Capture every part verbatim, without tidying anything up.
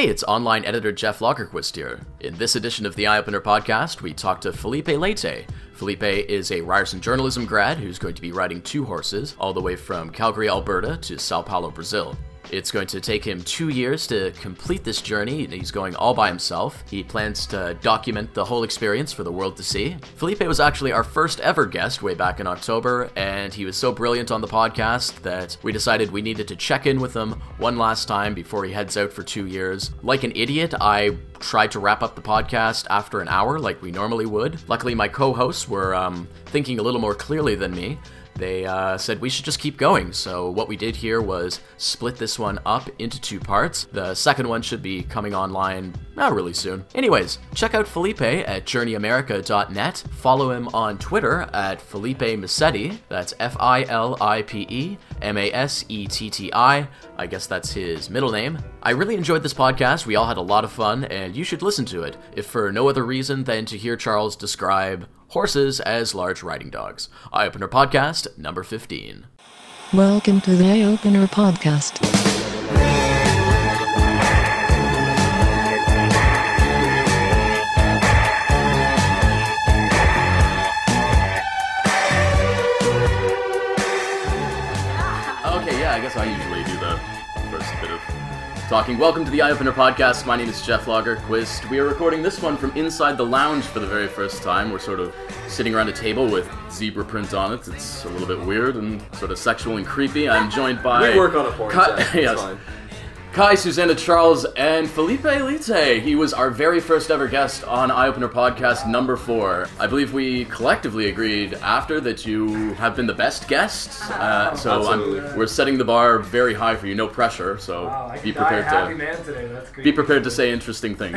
Hey, it's online editor Jeff Lagerquist here. In this edition of the Eye Opener podcast, we talk to Felipe Leite. Felipe is a Ryerson journalism grad who's going to be riding two horses all the way from Calgary, Alberta to Sao Paulo, Brazil. It's going to take him two years to complete this journey. He's going all by himself. He plans to document the whole experience for the world to see. Felipe was actually our first ever guest way back in October, and he was so brilliant on the podcast that we decided we needed to check in with him one last time before he heads out for two years. Like an idiot, I tried to wrap up the podcast after an hour like we normally would. Luckily, my co-hosts were um, thinking a little more clearly than me. They uh, said we should just keep going, so what we did here was split this one up into two parts. The second one should be coming online not really soon. Anyways, check out Felipe at journey america dot net. Follow him on Twitter at Felipe Massetti. That's F I L I P E M A S E T T I. I guess that's his middle name. I really enjoyed this podcast. We all had a lot of fun, and you should listen to it, if for no other reason than to hear Charles describe horses as large riding dogs. Eye Opener Podcast, number fifteen. Welcome to the Eye Opener Podcast. Okay, yeah, I guess I usually do the first bit of talking. Welcome to the Eye Opener Podcast. My name is Jeff Lagerquist. We are recording this one from inside the lounge for the very first time. We're sort of sitting around a table with zebra print on it. It's a little bit weird and sort of sexual and creepy. I'm joined by... We work on a porn Kai, set. yes, fine. Kai, Susanna, Charles, and Felipe Leite. He was our very first ever guest on Eye Opener Podcast number four. I believe we collectively agreed after that you have been the best guest. Uh, so I'm, we're setting the bar very high for you. No pressure. So Wow, I be can die prepared a happy to man today. That's great. be prepared to say interesting things.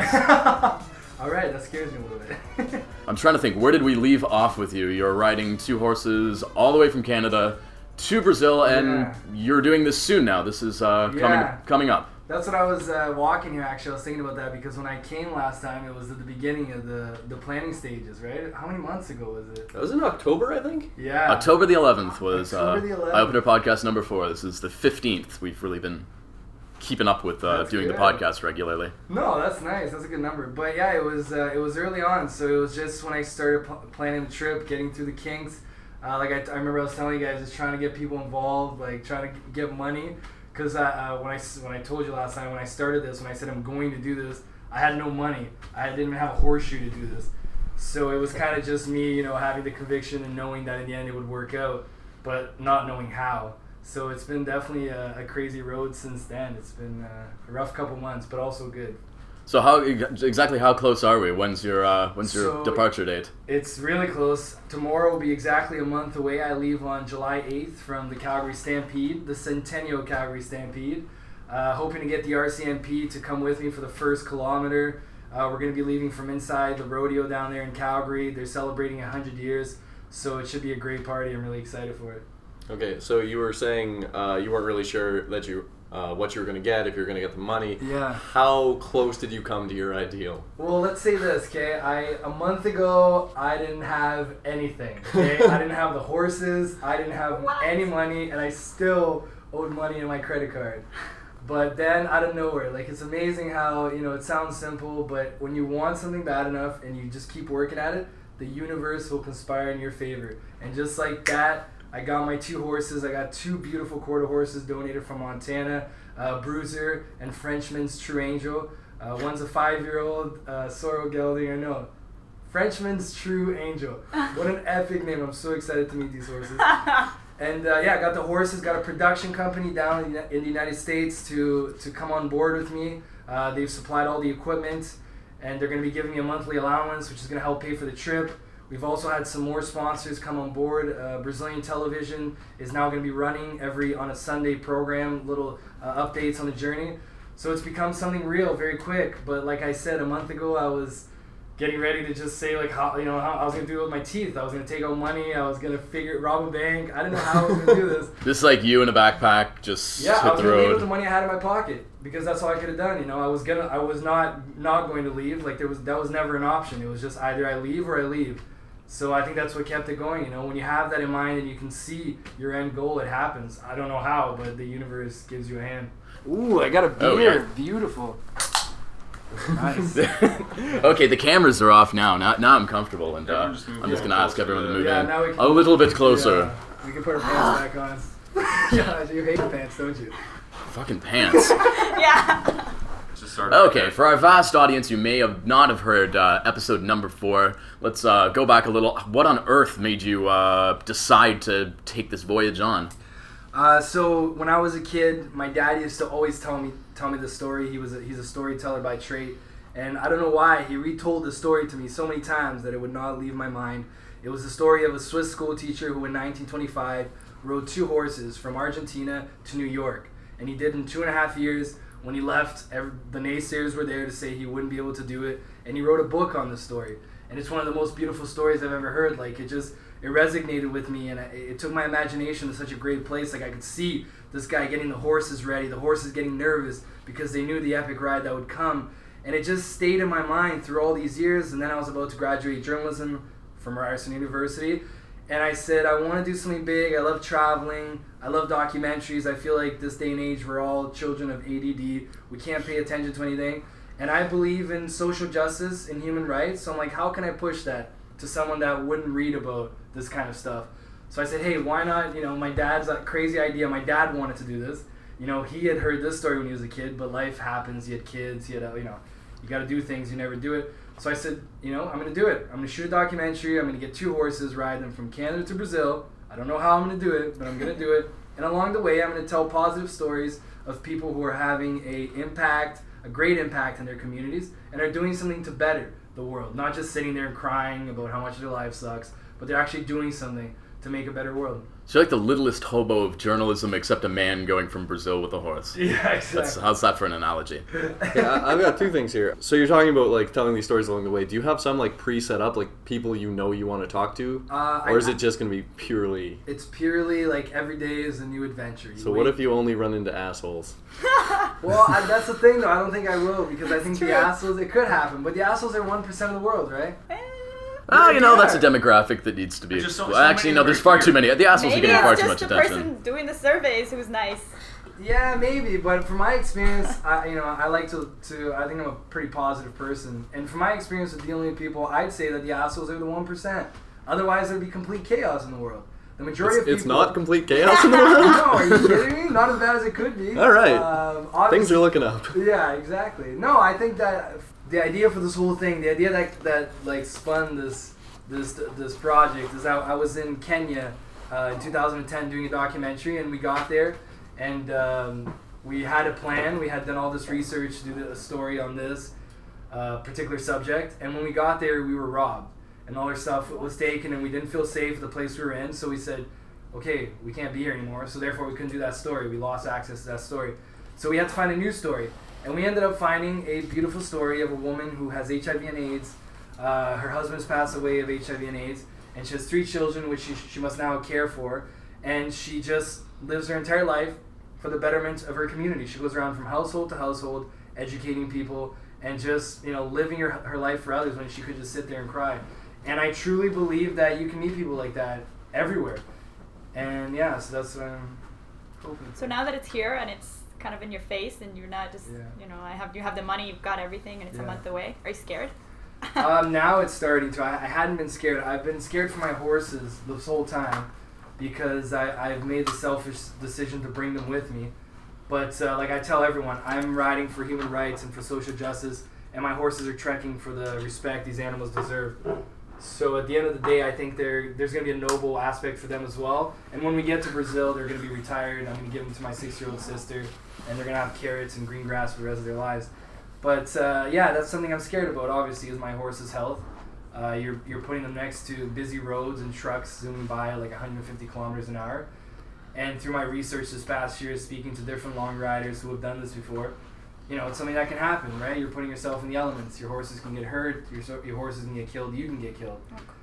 All right, that scares me a little bit. I'm trying to think, where did we leave off with you? You're riding two horses all the way from Canada to Brazil, and Yeah. you're doing this soon now. This is uh, coming Yeah. coming up. That's what I was uh, walking here. Actually, I was thinking about that because when I came last time, it was at the beginning of the the planning stages, right? How many months ago was it? That was in October, I think. Yeah. October the eleventh was October the uh, eleventh. Eye Opener Podcast number four. This is the fifteenth. We've really been keeping up with uh, That's doing good. the podcast regularly. No, that's nice. That's a good number. But yeah, it was uh, it was early on, so it was just when I started p- planning the trip, getting through the kinks. Uh, like I, I remember I was telling you guys, just trying to get people involved, like trying to get money. Because uh, when I when I told you last time, when I started this, when I said I'm going to do this, I had no money. I didn't even have a horseshoe to do this. So it was kind of just me, you know, having the conviction and knowing that in the end it would work out, but not knowing how. So it's been definitely a, a crazy road since then. It's been uh, a rough couple months, but also good. So how exactly how close are we? When's your uh, when's your So departure date? It's really close. Tomorrow will be exactly a month away. I leave on July eighth from the Calgary Stampede, the Centennial Calgary Stampede. Uh, hoping to get the R C M P to come with me for the first kilometer. Uh, we're going to be leaving from inside the rodeo down there in Calgary. They're celebrating one hundred years, so it should be a great party. I'm really excited for it. Okay, so you were saying uh, you weren't really sure that you uh, what you were going to get, if you were going to get the money. Yeah. How close did you come to your ideal? Well, let's say this, okay? I a month ago I didn't have anything. Okay, I didn't have the horses. I didn't have What? any money, and I still owed money in my credit card. But then out of nowhere, like it's amazing how, you know, it sounds simple, but when you want something bad enough and you just keep working at it, the universe will conspire in your favor. And just like that, I got my two horses. I got two beautiful quarter horses donated from Montana, uh, Bruiser and Frenchman's True Angel. Uh, one's a five-year-old uh, Sorrel Gelding. I know. Frenchman's True Angel. What an epic name. I'm so excited to meet these horses. And uh, yeah, I got the horses, got a production company down in the, in the United States to, to come on board with me. Uh, they've supplied all the equipment, and they're going to be giving me a monthly allowance, which is going to help pay for the trip. We've also had some more sponsors come on board. Uh, Brazilian television is now going to be running every on a Sunday program, little uh, updates on the journey. So it's become something real very quick. But like I said, a month ago I was getting ready to just say like how you know how I was gonna do it with my teeth. I was gonna take out money. I was gonna figure rob a bank. I didn't know how I was gonna do this. This is like you in a backpack, just Yeah, I hit was the gonna leave with the road. money I had in my pocket because that's all I could have done. You know, I was gonna, I was not not going to leave. Like there was that was never an option. It was just either I leave or I leave. So I think that's what kept it going. You know, when you have that in mind and you can see your end goal, it happens. I don't know how, but the universe gives you a hand. Ooh, I got a beer. Oh, yeah. Beautiful. Nice. Okay, the cameras are off now. Now, now I'm comfortable, and uh, just move I'm just a gonna little ask everyone to move Yeah, in now we can- a little bit closer. Yeah, we can put our pants back on. Yeah, you hate pants, don't you? Fucking pants. Yeah. Just start Okay, for our vast audience who may have not have heard uh, episode number four, let's uh, go back a little. What on earth made you uh, decide to take this voyage on? Uh, so when I was a kid, my dad used to always tell me tell me the story. He was a, he's a storyteller by trade, and I don't know why he retold the story to me so many times that it would not leave my mind. It was the story of a Swiss school teacher who in nineteen twenty-five rode two horses from Argentina to New York, and he did in two and a half years. When he left, every, the naysayers were there to say he wouldn't be able to do it, and he wrote a book on the story. And it's one of the most beautiful stories I've ever heard. Like, it just, it resonated with me, and it, it took my imagination to such a great place. Like, I could see this guy getting the horses ready, the horses getting nervous because they knew the epic ride that would come. And it just stayed in my mind through all these years, and then I was about to graduate journalism from Ryerson University. And I said, I want to do something big. I love traveling. I love documentaries. I feel like this day and age, we're all children of A D D. We can't pay attention to anything. And I believe in social justice and human rights. So I'm like, how can I push that to someone that wouldn't read about this kind of stuff? So I said, hey, why not? You know, my dad's a crazy idea. My dad wanted to do this. You know, he had heard this story when he was a kid, but life happens. He had kids. He had, a, you know, you got to do things. You never do it. So I said, you know, I'm going to do it. I'm going to shoot a documentary. I'm going to get two horses, ride them from Canada to Brazil. I don't know how I'm going to do it, but I'm going to do it. And along the way, I'm going to tell positive stories of people who are having a impact, a great impact in their communities, and are doing something to better the world. Not just sitting there and crying about how much their life sucks, but they're actually doing something to make a better world. So you're like the littlest hobo of journalism, except a man going from Brazil with a horse. Yeah, exactly. That's, how's that for an analogy? Yeah, I- I've got two things here. So you're talking about like telling these stories along the way. Do you have some like pre-set up, like people you know you want to talk to, Uh, or I- is it just going to be purely? It's purely like every day is a new adventure. You So what wait- if you only run into assholes? Well, I, that's the thing though. I don't think I will because I think true. the assholes, it could happen, but the assholes are one percent of the world, right? Oh, you know, Yeah. that's a demographic that needs to be. There's just so- well, so actually, many no, of there's them far are too many. The assholes Maybe are getting far it's too just much the attention. person doing the surveys who's nice. Yeah, maybe, but from my experience, I, you know, I like to, to, I think I'm a pretty positive person, and from my experience with dealing with people, I'd say that the assholes are the one percent. Otherwise, there'd be complete chaos in the world. The majority It's, of people. it's not complete chaos in the world. No, are you kidding me? Not as bad as it could be. All right. Um, Things obviously- are looking up. Yeah, exactly. No, I think that the idea for this whole thing, the idea that that like spun this this this project is that I was in Kenya uh, in two thousand ten doing a documentary, and we got there, and um, we had a plan. We had done all this research to do a story on this uh, particular subject, and when we got there, we were robbed, and all our stuff was taken, and we didn't feel safe at the place we were in. So we said, okay, we can't be here anymore. So therefore, we couldn't do that story. We lost access to that story. So we had to find a new story. And we ended up finding a beautiful story of a woman who has H I V and AIDS. Uh, her husband's passed away of H I V and AIDS. And she has three children, which she, she must now care for. And she just lives her entire life for the betterment of her community. She goes around from household to household, educating people, and just, you know, living her, her life for others when she could just sit there and cry. And I truly believe that you can meet people like that everywhere. And yeah, so that's what I'm hoping. So now that it's here and it's kind of in your face and you're not just, Yeah. you know, I have you have the money, you've got everything, and it's Yeah. a month away. Are you scared? um, now it's starting to. I, I hadn't been scared. I've been scared for my horses this whole time because I, I've made the selfish decision to bring them with me. But uh, like I tell everyone, I'm riding for human rights and for social justice, and my horses are trekking for the respect these animals deserve. So at the end of the day, I think there there's going to be a noble aspect for them as well. And when we get to Brazil, they're going to be retired. I'm going to give them to my six-year-old sister, and they're going to have carrots and green grass for the rest of their lives. But uh, yeah, that's something I'm scared about, obviously, is my horse's health. Uh, you're, you're putting them next to busy roads and trucks zooming by at like one hundred fifty kilometers an hour. And through my research this past year, speaking to different long riders who have done this before, you know, it's something that can happen, right? You're putting yourself in the elements. Your horses can get hurt. Your so- your horses can get killed. You can get killed.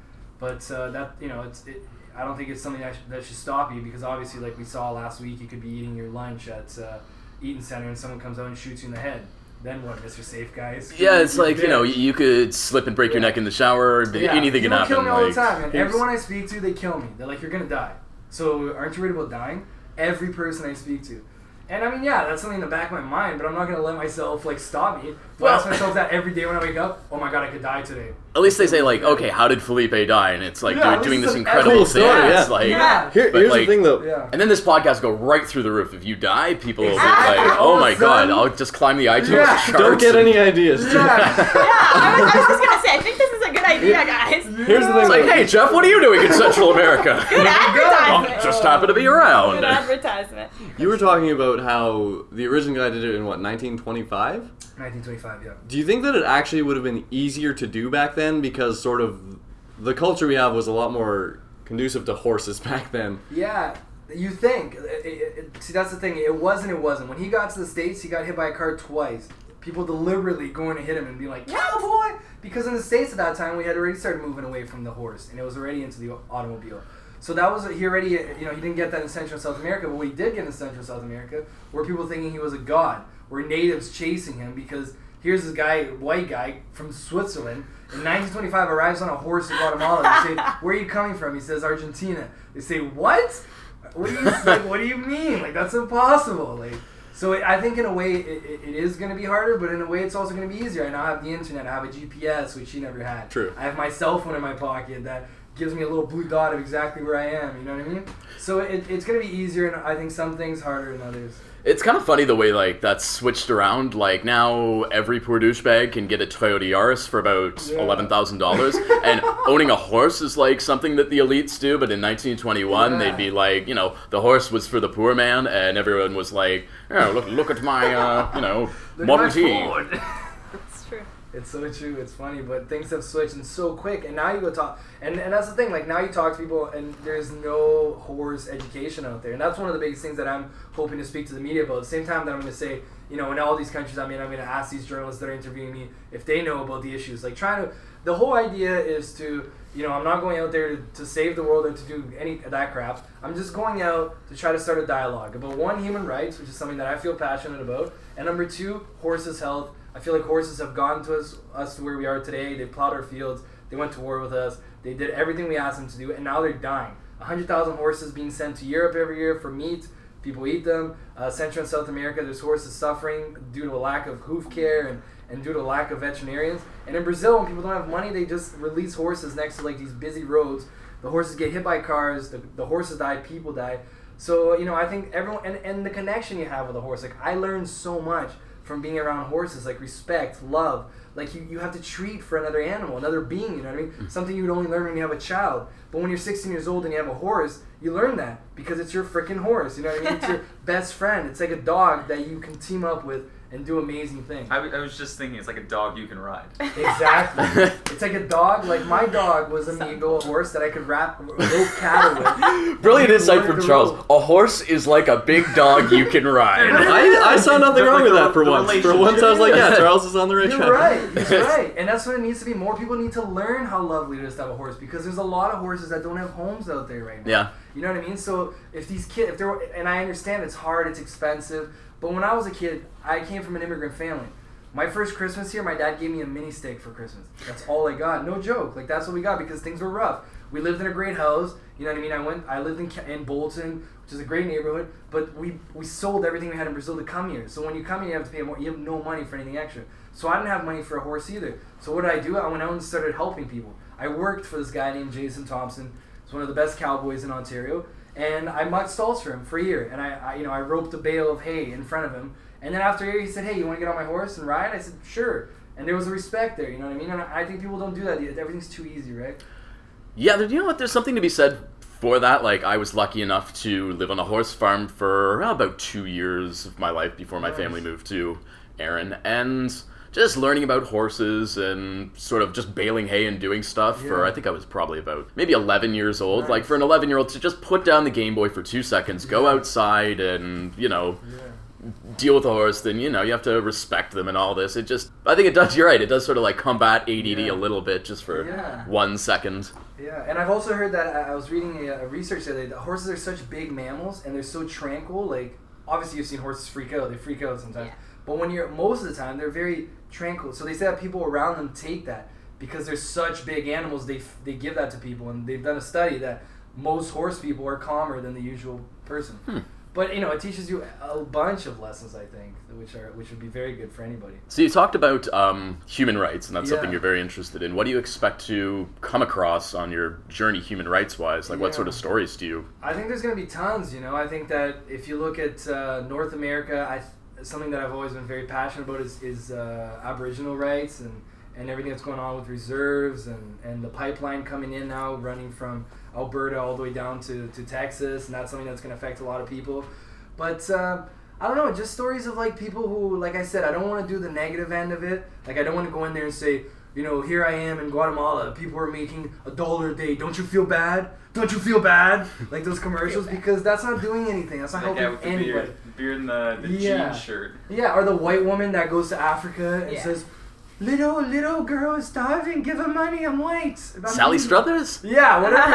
But uh, that, you know, it's it, I don't think it's something that, sh- that should stop you, because obviously, like we saw last week, you could be eating your lunch at uh, Eaton Center and someone comes out and shoots you in the head. Then what, Mister Safe Guys? Yeah, it's You're like, you know, dead. you could slip and break your Yeah. neck in the shower. Yeah, Anything can people happen. kill me all like, the time, and here's- everyone I speak to, they kill me. They're like, you're gonna die. So aren't you worried about dying? Every person I speak to. And I mean, yeah, that's something in the back of my mind, but I'm not gonna let myself like stop me. Do I ask myself that every day when I wake up? Oh my god, I could die today. At least they say like, okay, how did Felipe die? And it's like Yeah, they're at doing least this it's an incredible cool thing. story, yeah. It's like, Yeah. Here, But, here's like- the thing, though. Yeah. and then this podcast go right through the roof. If you die, people will be Exactly. like, All oh of my a god, sudden- I'll just climb the iTunes Yeah. charts. Don't get and- any ideas. Yeah. Yeah, I was, I was just gonna say, I think this is a good idea, guys. Here's the thing. It's like, though. hey Jeff, what are you doing in Central America? Good advertisement. Just happen to be around. Good advertisement. You were talking about how the original guy did it in what, nineteen twenty-five? nineteen twenty-five, yeah. Do you think that it actually would have been easier to do back then because sort of the culture we have was a lot more conducive to horses back then? Yeah, you think. It, it, it, see, that's the thing. It wasn't, it wasn't. When he got to the States, he got hit by a car twice. People deliberately going to hit him and be like, cowboy! Because in the States at that time, we had already started moving away from the horse, and it was already into the automobile. So that was, he already, you know, he didn't get that in Central and South America, but what he did get in Central and South America were people thinking he was a god, were natives chasing him, because here's this guy, white guy from Switzerland, in nineteen twenty-five arrives on a horse in Guatemala. They say, where are you coming from? He says, Argentina. They say, what? What do you like, what do you mean? Like, that's impossible. Like, so it, I think in a way it, it, it is going to be harder, but in a way it's also going to be easier. I now have the internet. I have a G P S, which he never had. True. I have my cell phone in my pocket that gives me a little blue dot of exactly where I am. You know what I mean? So it, it's going to be easier, and I think some things harder than others. It's kind of funny the way like that's switched around. Like now, every poor douchebag can get a Toyota Yaris for about Yeah. eleven thousand dollars, and owning a horse is like something that the elites do. But in nineteen twenty-one, Yeah. they'd be like, you know, the horse was for the poor man, and everyone was like, oh, look, look at my, uh, you know, Look Model at T. my Ford. It's true. It's so true. It's funny, but things have switched and so quick. And now you go talk, and, and that's the thing. Like now you talk to people, and there's no horse education out there, and that's one of the biggest things that I'm hoping to speak to the media about. At the same time that I'm going to say, you know, in all these countries, I mean, I'm going to ask these journalists that are interviewing me if they know about the issues. Like trying to, the whole idea is to, you know, I'm not going out there to, to save the world or to do any of that crap. I'm just going out to try to start a dialogue about one, human rights, which is something that I feel passionate about, and number two, horses' health. I feel like horses have gotten to us, us to where we are today. They plowed our fields. They went to war with us. They did everything we asked them to do, and now they're dying. one hundred thousand horses being sent to Europe every year for meat. People eat them. Uh, Central and South America, there's horses suffering due to a lack of hoof care and, and due to a lack of veterinarians. And in Brazil, when people don't have money, they just release horses next to like these busy roads. The horses get hit by cars. The, the horses die. People die. So, you know, I think everyone, and, and the connection you have with a horse. Like, I learned so much from being around horses, like respect, love. Like you, you have to treat for another animal, another being, you know what I mean? Something you would only learn when you have a child. But when you're sixteen years old and you have a horse, you learn that because it's your freaking horse, you know what I mean? It's your best friend. It's like a dog that you can team up with and do amazing things. I, w- I was just thinking, it's like a dog you can ride. Exactly. It's like a dog. Like my dog was a Migo, a horse that I could wrap rope cattle with. Brilliant And he insight learned from the Charles. rope. A horse is like a big dog you can ride. I, I saw nothing But, wrong like, with the- that for the once. For relationship. once I was like, yeah, Charles is on the right You're track. right. He's right. And that's what it needs to be. More people need to learn how lovely it is to have a horse because there's a lot of horses that don't have homes out there right now. Yeah. You know what I mean? So if these kids, if they're, and I understand it's hard, it's expensive, but when I was a kid, I came from an immigrant family. My first Christmas here, my dad gave me a mini steak for Christmas. That's all I got. No joke. Like, that's what we got because things were rough. We lived in a great house. You know what I mean? I went, I lived in Ca- in Bolton, which is a great neighborhood, but we, we sold everything we had in Brazil to come here. So when you come here, you have to pay more. You have no money for anything extra. So I didn't have money for a horse either. So what did I do? I went out and started helping people. I worked for this guy named Jason Thompson. He's one of the best cowboys in Ontario. And I mucked stalls for him for a year. And I, I, you know, I roped a bale of hay in front of him. And then after a year, he said, hey, you want to get on my horse and ride? I said, sure. And there was a respect there, you know what I mean? And I think people don't do that. Everything's too easy, right? Yeah, there- you know what? There's something to be said for that. Like, I was lucky enough to live on a horse farm for uh, about two years of my life before my Nice. family moved to Erin. And just learning about horses and sort of just baling hay and doing stuff for, Yeah. I think I was probably about maybe eleven years old. Nice. Like, for an eleven-year-old to just put down the Game Boy for two seconds, go Yeah. outside and, you know, Yeah. deal with a horse, then, you know, you have to respect them and all this. It just, I think it does, you're right, it does sort of like combat A D D Yeah. a little bit just for Yeah. one second. Yeah, and I've also heard that I I was reading a, a research the other day that horses are such big mammals and they're so tranquil. Like, obviously you've seen horses freak out. They freak out sometimes. Yeah. But when you're, most of the time, they're very tranquil. So they say that people around them take that because they're such big animals, they, f- they give that to people. And they've done a study that most horse people are calmer than the usual person. Hmm. But you know, it teaches you a bunch of lessons, I think, which are which would be very good for anybody. So you talked about um, human rights, and that's Yeah. something you're very interested in. What do you expect to come across on your journey, human rights-wise? Like, what Yeah. sort of stories do you? I think there's going to be tons, you know. I think that if you look at uh, North America, I th- something that I've always been very passionate about is, is uh, Aboriginal rights and, and everything that's going on with reserves and, and the pipeline coming in now, running from Alberta all the way down to, to Texas, and that's something that's going to affect a lot of people. But uh, I don't know, just stories of like people who, like I said, I don't want to do the negative end of it. Like I don't want to go in there and say, you know, here I am in Guatemala, people are making a dollar a day. Don't you feel bad? Don't you feel bad? Like those commercials, because that's not doing anything. That's not That guy helping with the anybody. beard, beard and the, the Yeah. jean shirt. Yeah, or the white woman that goes to Africa and Yeah. says, little, little girl is starving, give her money, I'm white. I'm Sally white." Struthers? Yeah, whatever.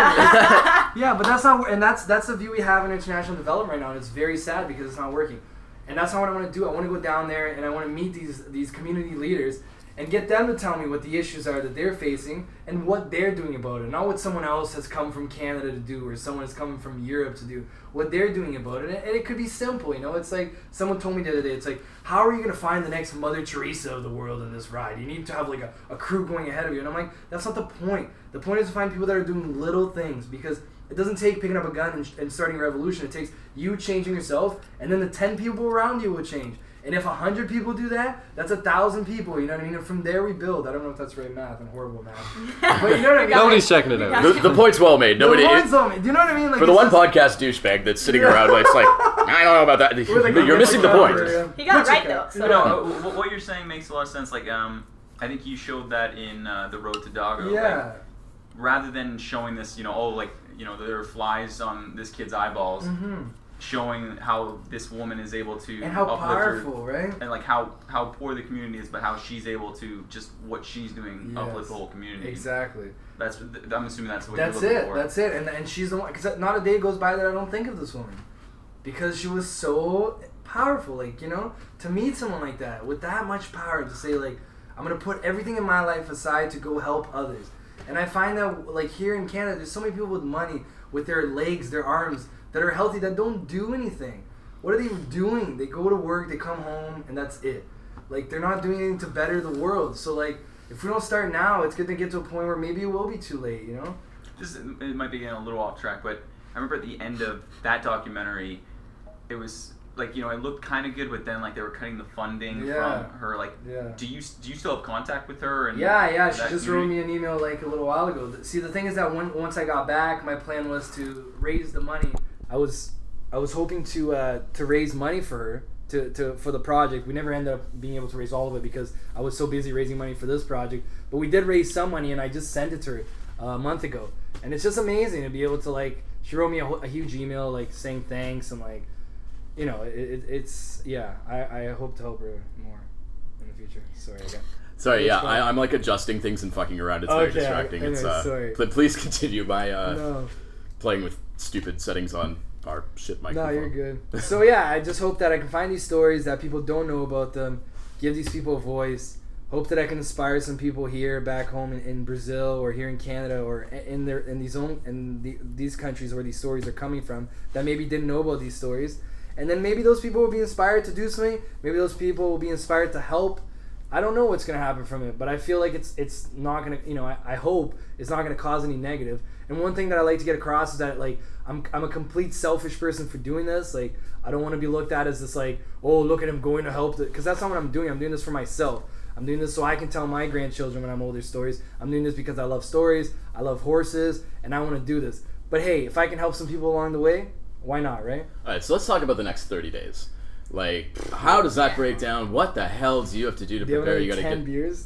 it is. Yeah, but that's not, and that's that's the view we have in international development right now, and it's very sad because it's not working. And that's not what I want to do. I want to go down there and I want to meet these these community leaders and get them to tell me what the issues are that they're facing and what they're doing about it. Not what someone else has come from Canada to do or someone has come from Europe to do. What they're doing about it. And it could be simple, you know. It's like someone told me the other day, it's like, how are you going to find the next Mother Teresa of the world in this ride? You need to have like a, a crew going ahead of you. And I'm like, that's not the point. The point is to find people that are doing little things, because it doesn't take picking up a gun and, and starting a revolution. It takes you changing yourself, and then the ten people around you will change. And if a hundred people do that, that's a thousand people. You know what I mean? And from there we build. I don't know if that's right math. I'm horrible at math. But you know what I mean? Nobody's checking it out. The, the point's well made. Nobody. The point's on me. Do you know what I mean? Like, For the it's one just- podcast douchebag that's sitting around, like, it's like, I don't know about that. we're like, You're missing the point. He got it Butcher right, cat. though, so- You know, uh, wh- what you're saying makes a lot of sense. Like, um, I think you showed that in uh, The Road to Doggo. Yeah. Like, rather than showing this, you know, oh, like, you know, there are flies on this kid's eyeballs, hmm showing how this woman is able to And how uplift powerful, her, right? and like how how poor the community is, but how she's able to just what she's doing Yes. uplift the whole community. Exactly. That's I'm assuming that's what That's you're looking it. for. That's it. And and she's the one. Because not a day goes by that I don't think of this woman, because she was so powerful. Like, you know, to meet someone like that with that much power, to say like, I'm gonna put everything in my life aside to go help others. And I find that like here in Canada, there's so many people with money, with their legs, their arms, that are healthy, that don't do anything. What are they doing? They go to work, they come home, and that's it. Like, they're not doing anything to better the world. So like, if we don't start now, it's going to get to a point where maybe it will be too late, you know? This is, it might be getting a little off track, but I remember at the end of that documentary, it was like, you know, it looked kind of good, but then like they were cutting the funding Yeah. from her. Like, Yeah. do you do you still have contact with her? And Yeah, yeah. She that just wrote community? me an email like a little while ago. See, the thing is that when, once I got back, my plan was to raise the money. I was I was hoping to uh, to raise money for her to, to for the project. We never ended up being able to raise all of it because I was so busy raising money for this project. But we did raise some money, and I just sent it to her uh, a month ago. And it's just amazing to be able to like. She wrote me a, a huge email like saying thanks and like, you know, it, it, it's yeah. I, I hope to help her more in the future. Sorry again. Sorry, yeah, It's fine. I, I'm like adjusting things and fucking around. It's very Okay, distracting. It's anyway, uh, sorry. pl- please continue by uh, No. playing with stupid settings on our shit microphone. No, you're good. So yeah, I just hope that I can find these stories that people don't know about them, give these people a voice. Hope that I can inspire some people here, back home in, in Brazil or here in Canada or in their in these own in the, these countries where these stories are coming from that maybe didn't know about these stories, and then maybe those people will be inspired to do something. Maybe those people will be inspired to help. I don't know what's gonna happen from it, but I feel like it's it's not gonna, you know, I, I hope it's not gonna cause any negative. And one thing that I like to get across is that like I'm I'm a complete selfish person for doing this. Like I don't want to be looked at as this like, oh, look at him going to help, because that's not what I'm doing. I'm doing this for myself. I'm doing this so I can tell my grandchildren when I'm older stories. I'm doing this because I love stories, I love horses, and I want to do this. But hey, if I can help some people along the way, why not, right? All right, so let's talk about the next thirty days. Like, how does that break down? What the hell do you have to do to Do you have prepare? another You gotta ten get. beers?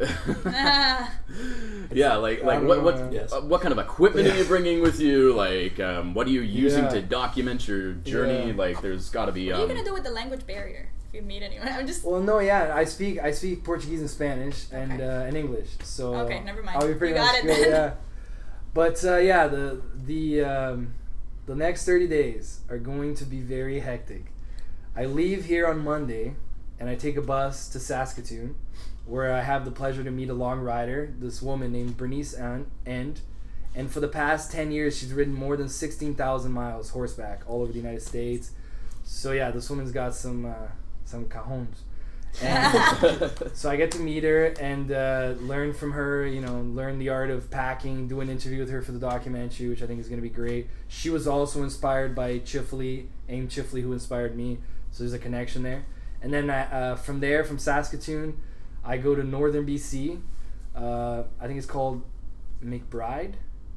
Yeah. Yeah, like I like don't what know, what man. Yes. uh, what kind of equipment are you bringing with you? Like, um, what are you using Yeah. to document your journey? Yeah. Like, there's got to be. What are Um, you gonna do with the language barrier if you meet anyone? I'm just. Well, no, yeah, I speak I speak Portuguese and Spanish and Okay. uh, and English. So Okay, never mind. I'll be pretty You got much it good, then. yeah. But uh, yeah, the the um, the next thirty days are going to be very hectic. I leave here on Monday, and I take a bus to Saskatoon, where I have the pleasure to meet a long rider, this woman named Bernice End. And for the past ten years, she's ridden more than sixteen thousand miles horseback all over the United States, So yeah, this woman's got some uh, some cajones. And so I get to meet her and uh, learn from her, you know, learn the art of packing, do an interview with her for the documentary, which I think is going to be great. She was also inspired by Chifley, Aim Chifley, who inspired me. So there's a connection there. And then I, uh, from there, from Saskatoon, I go to northern B C. Uh, I think it's called McBride.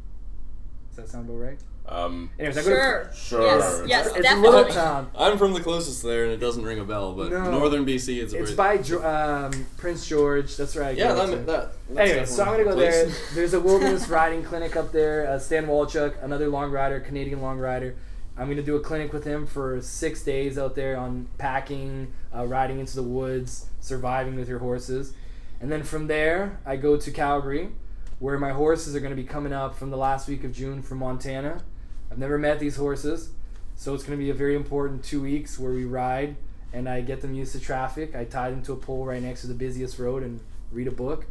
Does that sound about right? Um, Anyways, I go Sure. to, Sure. Yes, yes, it's a definitely. little town. I'm from the closest there, and it doesn't ring a bell. But No. northern B C, it's a It's bit- by Jo- um, Prince George. That's right. I yeah. go That, to. that, that's Anyway, so I'm gonna go definitely a there. place. There's a wilderness riding clinic up there. Uh, Stan Walchuk, another long rider, Canadian long rider. I'm gonna do a clinic with him for six days out there on packing, uh, riding into the woods, surviving with your horses, and then from there I go to Calgary, where my horses are gonna be coming up from the last week of June from Montana. I've never met these horses, so it's gonna be a very important two weeks where we ride and I get them used to traffic. I tie them to a pole right next to the busiest road and read a book.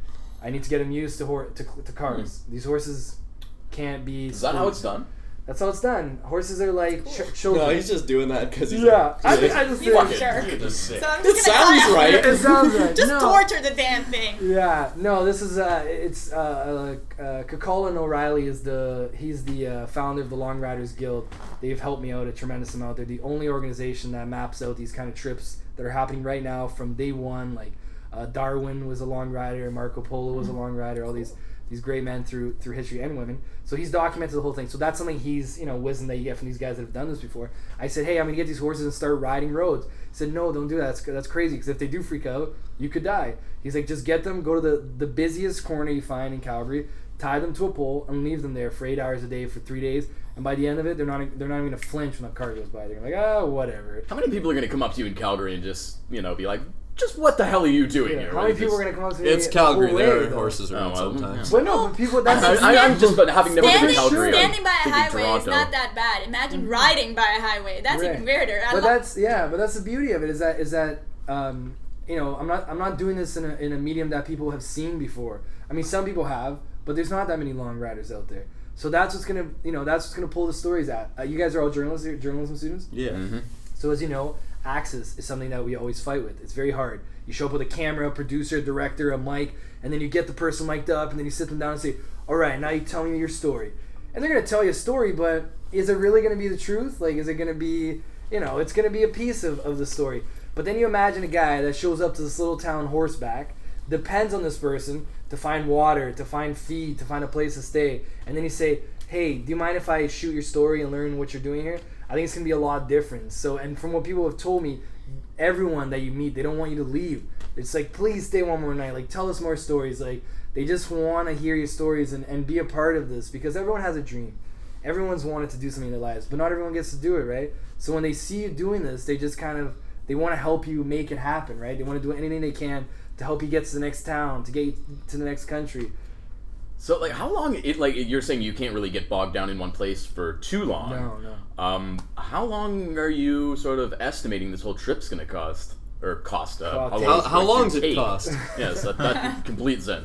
I need to get them used to hor- to, to cars. These horses can't be. is that how it's done? That's how it's done. Horses are like ch- children. No, he's just doing that because he's. yeah. I, Like, I just You think- are sure. You're just sick. So I'm It just gonna sounds call right. It sounds right. Just no. torture the damn thing. Yeah, no, this is uh, it's uh, uh, uh Colin O'Reilly is the he's the uh, founder of the Long Riders Guild. They've helped me out a tremendous amount. They're the only organization that maps out these kind of trips that are happening right now from day one. Like uh, Darwin was a long rider, Marco Polo was a long rider. All these these great men through through history and women. So he's documented the whole thing. So that's something he's, you know, wisdom that you get from these guys that have done this before. I said, hey, I'm gonna get these horses and start riding roads. He said, no, don't do that. That's, that's crazy because if they do freak out, you could die. He's like, just get them, go to the, the busiest corner you find in Calgary, tie them to a pole, and leave them there for eight hours a day for three days. And by the end of it, they're not they're not even gonna flinch when a car goes by. They're like, oh, whatever. How many people are going to come up to you in Calgary and just, you know, be like, just what the hell are you doing Yeah, here? how many Just- people are gonna come up to me? It's the Calgary. whole There way, are though? horses around Oh, well, sometimes. But no, but people. That's I, I, I'm just, but having never been Standing, to Calgary, I'm standing by a thinking highway is Toronto. not that bad. Imagine riding by a highway. That's Right. even weirder. I But love- that's yeah, but that's the beauty of it is that is that um, you know I'm not I'm not doing this in a in a medium that people have seen before. I mean, some people have, but there's not that many long riders out there. So that's what's gonna you know that's what's gonna pull the stories out. Uh, you guys are all journalists, journalism students. Yeah. Mm-hmm. So as you know, access is something that we always fight with. It's very hard. You show up with a camera, a producer, a director, a mic, and then you get the person mic'd up, and then you sit them down and say, all right, now you tell me your story. And they're going to tell you a story, but is it really going to be the truth? Like, is it going to be, you know, it's going to be a piece of, of the story. But then you imagine a guy that shows up to this little town horseback, depends on this person to find water, to find feed, to find a place to stay. And then you say, hey, do you mind if I shoot your story and learn what you're doing here? I think it's going to be a lot different. So, and from what people have told me, everyone that you meet, they don't want you to leave. It's like, please stay one more night. Like, tell us more stories. Like, they just want to hear your stories and, and be a part of this because everyone has a dream. Everyone's wanted to do something in their lives, but not everyone gets to do it, right? So when they see you doing this, they just kind of, they want to help you make it happen, right? They want to do anything they can to help you get to the next town, to get you to the next country. So, like, how long? It like you're saying you can't really get bogged down in one place for too long. No, no. Um, how long are you sort of estimating this whole trip's going to cost? Or cost? Uh, Cost. How, it's how going long to does it take? cost? Yes, that, that complete sense.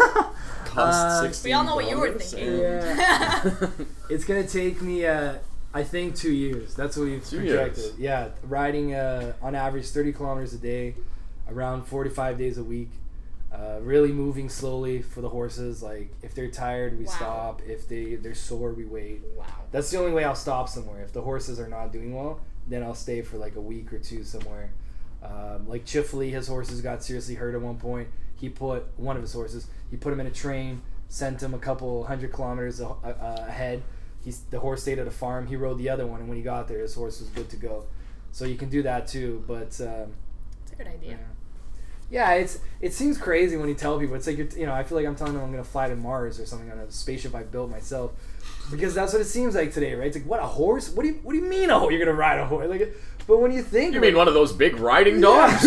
Cost Uh, sixty we all know what you were dollars, thinking. and- Yeah. It's gonna take me, uh, I think, two years. That's what we've Two projected. years. Yeah, riding uh, on average thirty kilometers a day, around forty-five days a week. Uh, really moving slowly for the horses. Like if they're tired, we Wow. stop. If they they're sore, we wait. Wow. That's the only way I'll stop somewhere. If the horses are not doing well, then I'll stay for like a week or two somewhere. Um, like Chifley, his horses got seriously hurt at one point. He put one of his horses. He put him in a train, sent him a couple hundred kilometers a, a, ahead. He's the horse stayed at a farm. He rode the other one, and when he got there, his horse was good to go. So you can do that too. But um, It's a good idea. yeah. Yeah, it's it seems crazy when you tell people. It's like you're, you know, I feel like I'm telling them I'm gonna fly to Mars or something on a spaceship I built myself, because that's what it seems like today, right? It's like, what, a horse? What do you what do you mean a horse? You're gonna ride a horse? Like, but when you think, You of mean it- one of those big riding dogs?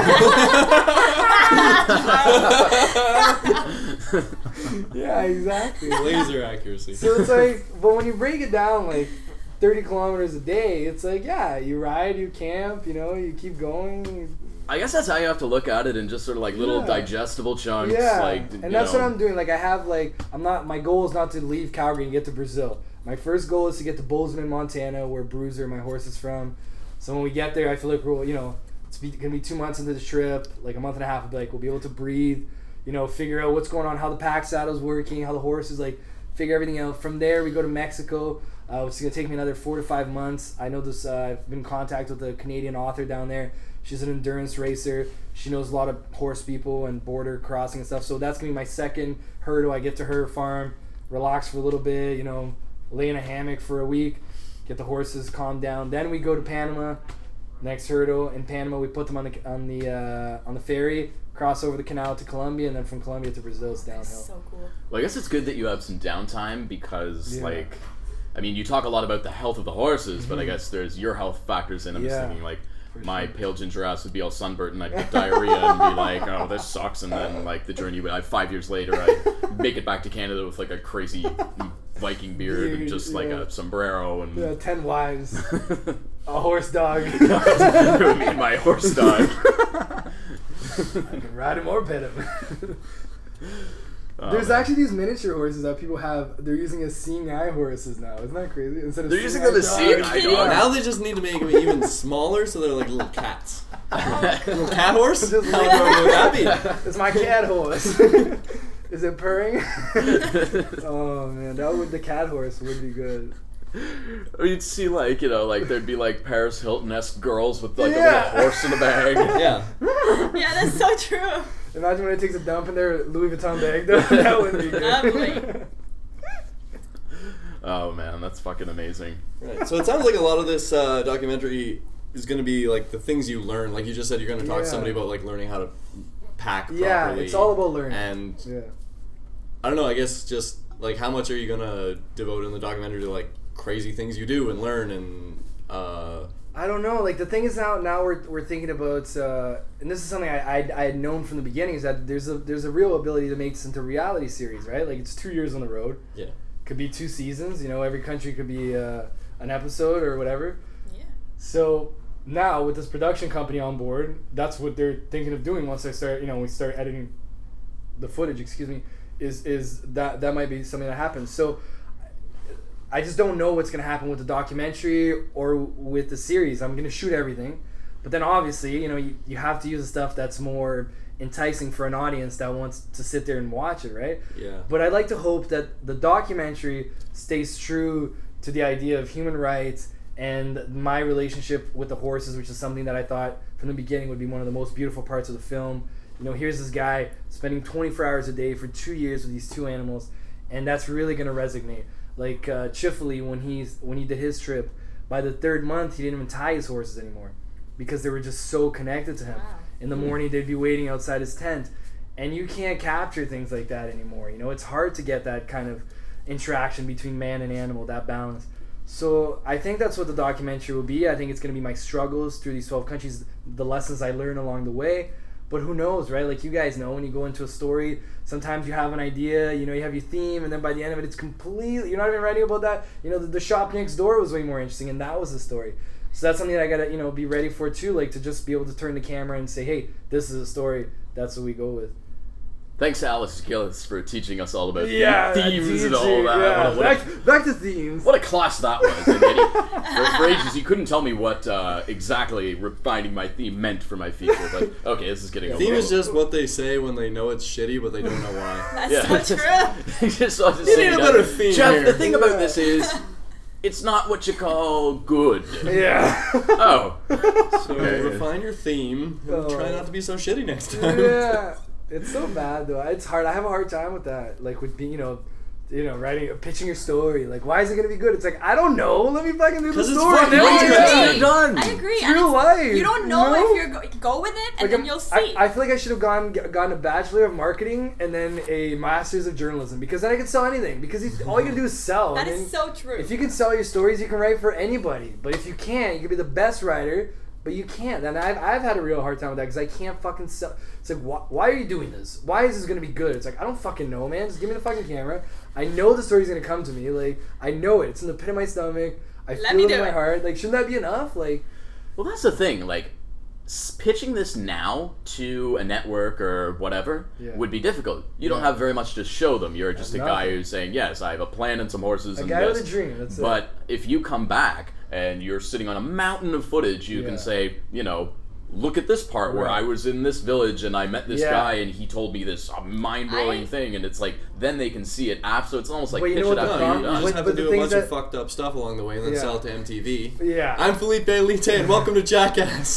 yeah, exactly. Laser accuracy. So it's like, but when you break it down, like thirty kilometers a day, it's like, yeah, you ride, you camp, you know, you keep going. I guess that's how you have to look at it, in just sort of like little Yeah. digestible chunks. Yeah, like, and you that's know. what I'm doing. Like I have like I'm not. My goal is not to leave Calgary and get to Brazil. My first goal is to get to Bozeman, Montana, where Bruiser, my horse, is from. So when we get there, I feel like we're, you know, it's be, gonna be two months into the trip, like a month and a half. I'll be like, we'll be able to breathe, you know, figure out what's going on, how the pack saddle's working, how the horse is like, figure everything out. From there, we go to Mexico, uh, which is gonna take me another four to five months. I know this. Uh, I've been in contact with a Canadian author down there. She's an endurance racer. She knows a lot of horse people and border crossing and stuff. So that's gonna be my second hurdle. I get to her farm, relax for a little bit, you know, lay in a hammock for a week, get the horses calmed down. Then we go to Panama. Next hurdle in Panama, we put them on the on the uh, on the ferry, cross over the canal to Colombia, and then from Colombia to Brazil, it's downhill. So cool. Well, I guess it's good that you have some downtime because, Yeah. like, I mean, you talk a lot about the health of the horses, Mm-hmm. but I guess there's your health factors in. I'm just Yeah, thinking, like, for my sure. pale ginger ass would be all sunburnt and I'd get diarrhea and be like, oh, this sucks. And then, like, the journey would, I, five years later, I'd make it back to Canada with, like, a crazy Viking beard and Beard, just, like, yeah. a sombrero and... Yeah, ten wives, a horse dog. Me and my horse dog. I can ride him or pet him. Oh, There's man. actually these miniature horses that people have. They're using as seeing eye horses now. Isn't that crazy? Instead of They're using seeing them as eye seeing dogs. eye dogs. Now they just need to make them even smaller so they're like little cats. Little cat horse? How Just adorable like- would that be? It's my cat horse. Is it purring? Oh man, that would the cat horse would be good. Or you'd see, like, you know, like, there'd be, like, Paris Hilton-esque girls with, like, Yeah. a little horse in a bag. Yeah. Yeah, that's so true. Imagine when it takes a dump in their Louis Vuitton bag. Though. That would be good. Lovely. Oh, man, that's fucking amazing. Right. So it sounds like a lot of this uh, documentary is going to be like the things you learn. Like you just said, you're going to talk Yeah. to somebody about like learning how to pack Yeah, properly. it's all about learning. And Yeah. I don't know. I guess just like how much are you going to devote in the documentary to like crazy things you do and learn and. Uh, I don't know. Like the thing is now, now we're, we're thinking about, uh, and this is something I, I I had known from the beginning is that there's a there's a real ability to make this into a reality series, right? Like it's two years on the road, yeah. could be two seasons. You know, every country could be uh, an episode or whatever. Yeah. So now with this production company on board, that's what they're thinking of doing once I start. You know, we start editing the footage. Excuse me. Is is that that might be something that happens? So. I just don't know what's going to happen with the documentary or with the series. I'm going to shoot everything. But then obviously, you know, you, you have to use the stuff that's more enticing for an audience that wants to sit there and watch it, right? Yeah. But I'd like to hope that the documentary stays true to the idea of human rights and my relationship with the horses, which is something that I thought from the beginning would be one of the most beautiful parts of the film. You know, here's this guy spending twenty-four hours a day for two years with these two animals, and that's really going to resonate. Like uh, Chifley, when he's when he did his trip, by the third month he didn't even tie his horses anymore because they were just so connected to him. Wow. In the morning they'd be waiting outside his tent, and you can't capture things like that anymore. You know, it's hard to get that kind of interaction between man and animal, that balance. So I think that's what the documentary will be. I think it's going to be my struggles through these twelve countries, the lessons I learn along the way. But who knows, right? Like you guys know, when you go into a story, sometimes you have an idea, you know, you have your theme, and then by the end of it, it's completely, you're not even writing about that. You know, the, the shop next door was way more interesting, and that was the story. So that's something that I gotta, you know, be ready for too, like to just be able to turn the camera and say, hey, this is a story, that's what we go with. Thanks to Alex Gillis for teaching us all about Yeah, the that themes and D J, all that. yeah. What, a, what, a, back, back to themes. what a class that was. And then he, for, for ages, he couldn't tell me what uh, exactly refining my theme meant for my feature. But okay, this is getting a Theme little... is just what they say when they know it's shitty, but they don't know why. That's Yeah. so true. just, I'll just You say need a that. better theme Jeff, here. the thing about Yeah. this is, it's not what you call good. Yeah. Oh. So Okay. refine your theme and Oh. try not to be so shitty next time. Yeah, it's so bad though. It's hard. I have a hard time with that. Like with being, you know, you know, writing, pitching your story. Like, why is it gonna be good? It's like I don't know. Let me fucking do the 'Cause it's story. fucking Then we interesting. get I it. agree. done. I agree. It's And real it's- life. You don't know you if you're go, go with it, and Like, then I'm- you'll see. I, I feel like I should have gone gotten a bachelor of marketing and then a master's of journalism because then I could sell anything. Because you, all you can do is sell. that and is then so true. If you can sell your stories, you can write for anybody. But if you can't, you can be the best writer, but you can't. And I've, I've had a real hard time with that because I can't fucking sell. It's like, why, why are you doing this? Why is this going to be good? It's like, I don't fucking know, man. Just give me the fucking camera. I know the story's going to come to me. Like, I know it. It's in the pit of my stomach. I Let feel me it in do my it. heart. Like, shouldn't that be enough? Like, Well, that's the thing. Like, s- pitching this now to a network or whatever Yeah. would be difficult. You don't Yeah. have very much to show them. You're just a Have guy nothing. who's saying, yes, I have a plan and some horses a and guy this. with a dream. That's it. But if you come back and you're sitting on a mountain of footage, you Yeah. can say, you know, look at this part where Right. I was in this village and I met this Yeah. guy and he told me this uh, mind-blowing I- thing, and it's like, then they can see it after, so it's almost like But you pitch know it what the after No, you're you, you done. just But- have but to the do a things bunch of that- fucked up stuff along the way and then Yeah. sell it to M T V. Yeah. I'm Felipe Lite, and welcome to Jackass.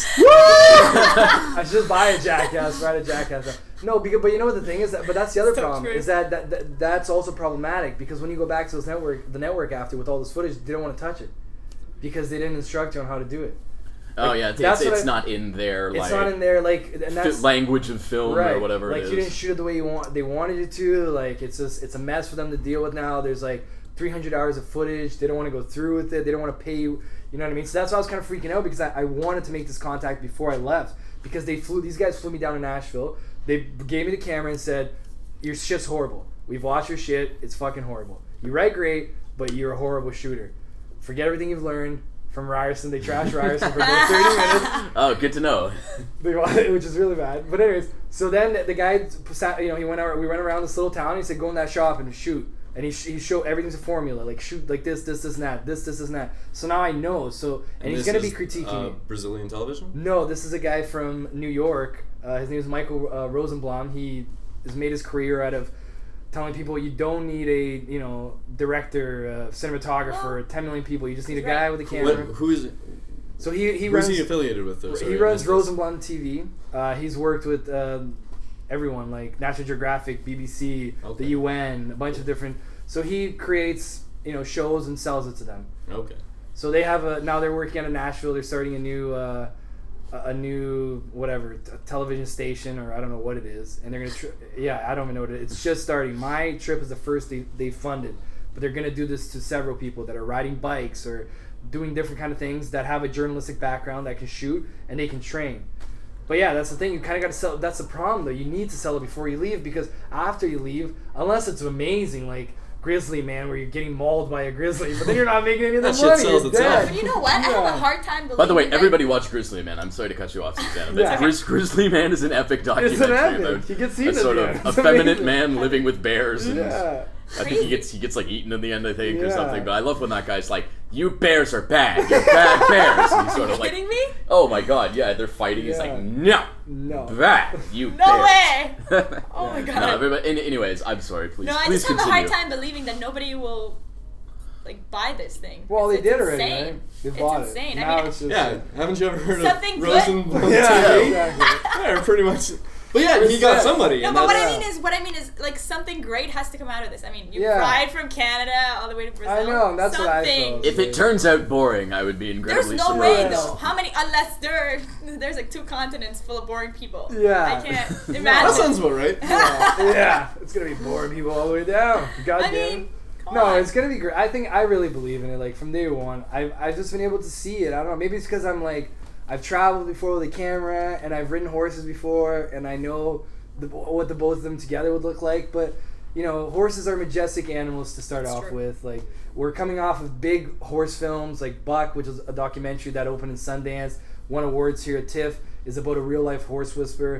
I should just buy a Jackass, ride a Jackass. No, because but you know what the thing is, that, but that's the other So problem true. is that, that, that that's also problematic because when you go back to this network, the network after with all this footage, they don't want to touch it because they didn't instruct you on how to do it. Oh yeah, it's, That's it's, what it's I- not in their It's like not in there, like, and fi- that's language of film right. or whatever Like it is. you didn't shoot it the way you want. They wanted you to. Like it's just it's a mess for them to deal with now. There's like three hundred hours of footage. They don't want to go through with it. They don't want to pay you. You know what I mean? So that's why I was kind of freaking out because I, I wanted to make this contact before I left because they flew. These guys flew me down to Nashville. They gave me the camera and said, "Your shit's horrible. We've watched your shit. It's fucking horrible. You write great, but you're a horrible shooter. Forget everything you've learned." From Ryerson, they trashed Ryerson for about thirty minutes. Oh, good to know. They wanted- which is really bad. But anyways, so then the guy, sat, you know, he went out. We went around this little town. And he said, "Go in that shop and shoot." And he he showed everything's a formula, like shoot like this, this, this, and that, this, this, this, and that. So now I know. So and, he's this gonna be is, critiquing uh, me. Brazilian television? No, this is a guy from New York. Uh, his name is Michael uh, Rosenblum. He has made his career out of telling people you don't need a you know director, uh, cinematographer, Well, ten million people. You just need a he's guy right. with a What, camera. who is So he he who's runs. he affiliated with? Though? Sorry, He I runs missed this. Rosenblum T V. Uh, he's worked with um, everyone like National Geographic, B B C, Okay. the U N, a bunch of different. So he creates you know shows and sells it to them. Okay. So they have a now they're working out of Nashville. They're starting a new uh, a a new whatever t- television station or I don't know what it is, and they're gonna tri- yeah I don't even know what it is. It's just starting. My trip is the first they they funded, but they're gonna do this to several people that are riding bikes or doing different kind of things that have a journalistic background that can shoot and they can train. But yeah, that's the thing. You kind of got to sell. That's the problem, though. You need to sell it before you leave because after you leave, unless it's amazing, like Grizzly Man, where you're getting mauled by a grizzly, but then you're not making any of the That shit money. sells You're itself. dead. But you know what? I have Yeah. a hard time believing By the way, that- everybody watch Grizzly Man. I'm sorry to cut you off, Susanna, but Yeah. Grizz- Grizzly Man is an epic documentary It's an epic. about He gets eaten a at sort the of end. It's effeminate amazing. man living with bears, and Yeah. I think he gets he gets like eaten in the end, I think, or Yeah. something. But I love when that guy's like, "You bears are bad. You're bad bears." And he's sort Are of you like, kidding me? "Oh my god, yeah, they're fighting." He's Yeah. like, "No, No. bad. You No bears." way. Oh my god. No, but any- anyways, I'm sorry. Please, No, I please just have continue. a hard time believing that nobody will like buy this thing. Well, they It's did already, insane. right? They It's bought insane. it. I Now mean, it's just Yeah, haven't you ever heard Something of good? Rosenblum yeah, T V? exactly. Yeah, pretty much. But yeah, he got somebody. No, and but what that's- I mean is, what I mean is, like something great has to come out of this. I mean, you Yeah. ride from Canada all the way to Brazil. I know, and that's what I something. felt. If it turns out boring, I would be There's incredibly no way surprised. though. How many? Unless there, there's like two continents full of boring people. Yeah. I can't That imagine. sounds about right. yeah, yeah, it's gonna be boring people all the way down. God I damn. mean, come No, on. it's gonna be great. I think I really believe in it. Like from day one, I've I've just been able to see it. I don't know. Maybe it's because I'm like I've traveled before with a camera and I've ridden horses before, and I know the, what the both of them together would look like. But you know, horses are majestic animals to start That's off true. with. Like we're coming off of big horse films like Buck, which is a documentary that opened in Sundance, won awards here at TIFF. Is about a real life horse whisperer.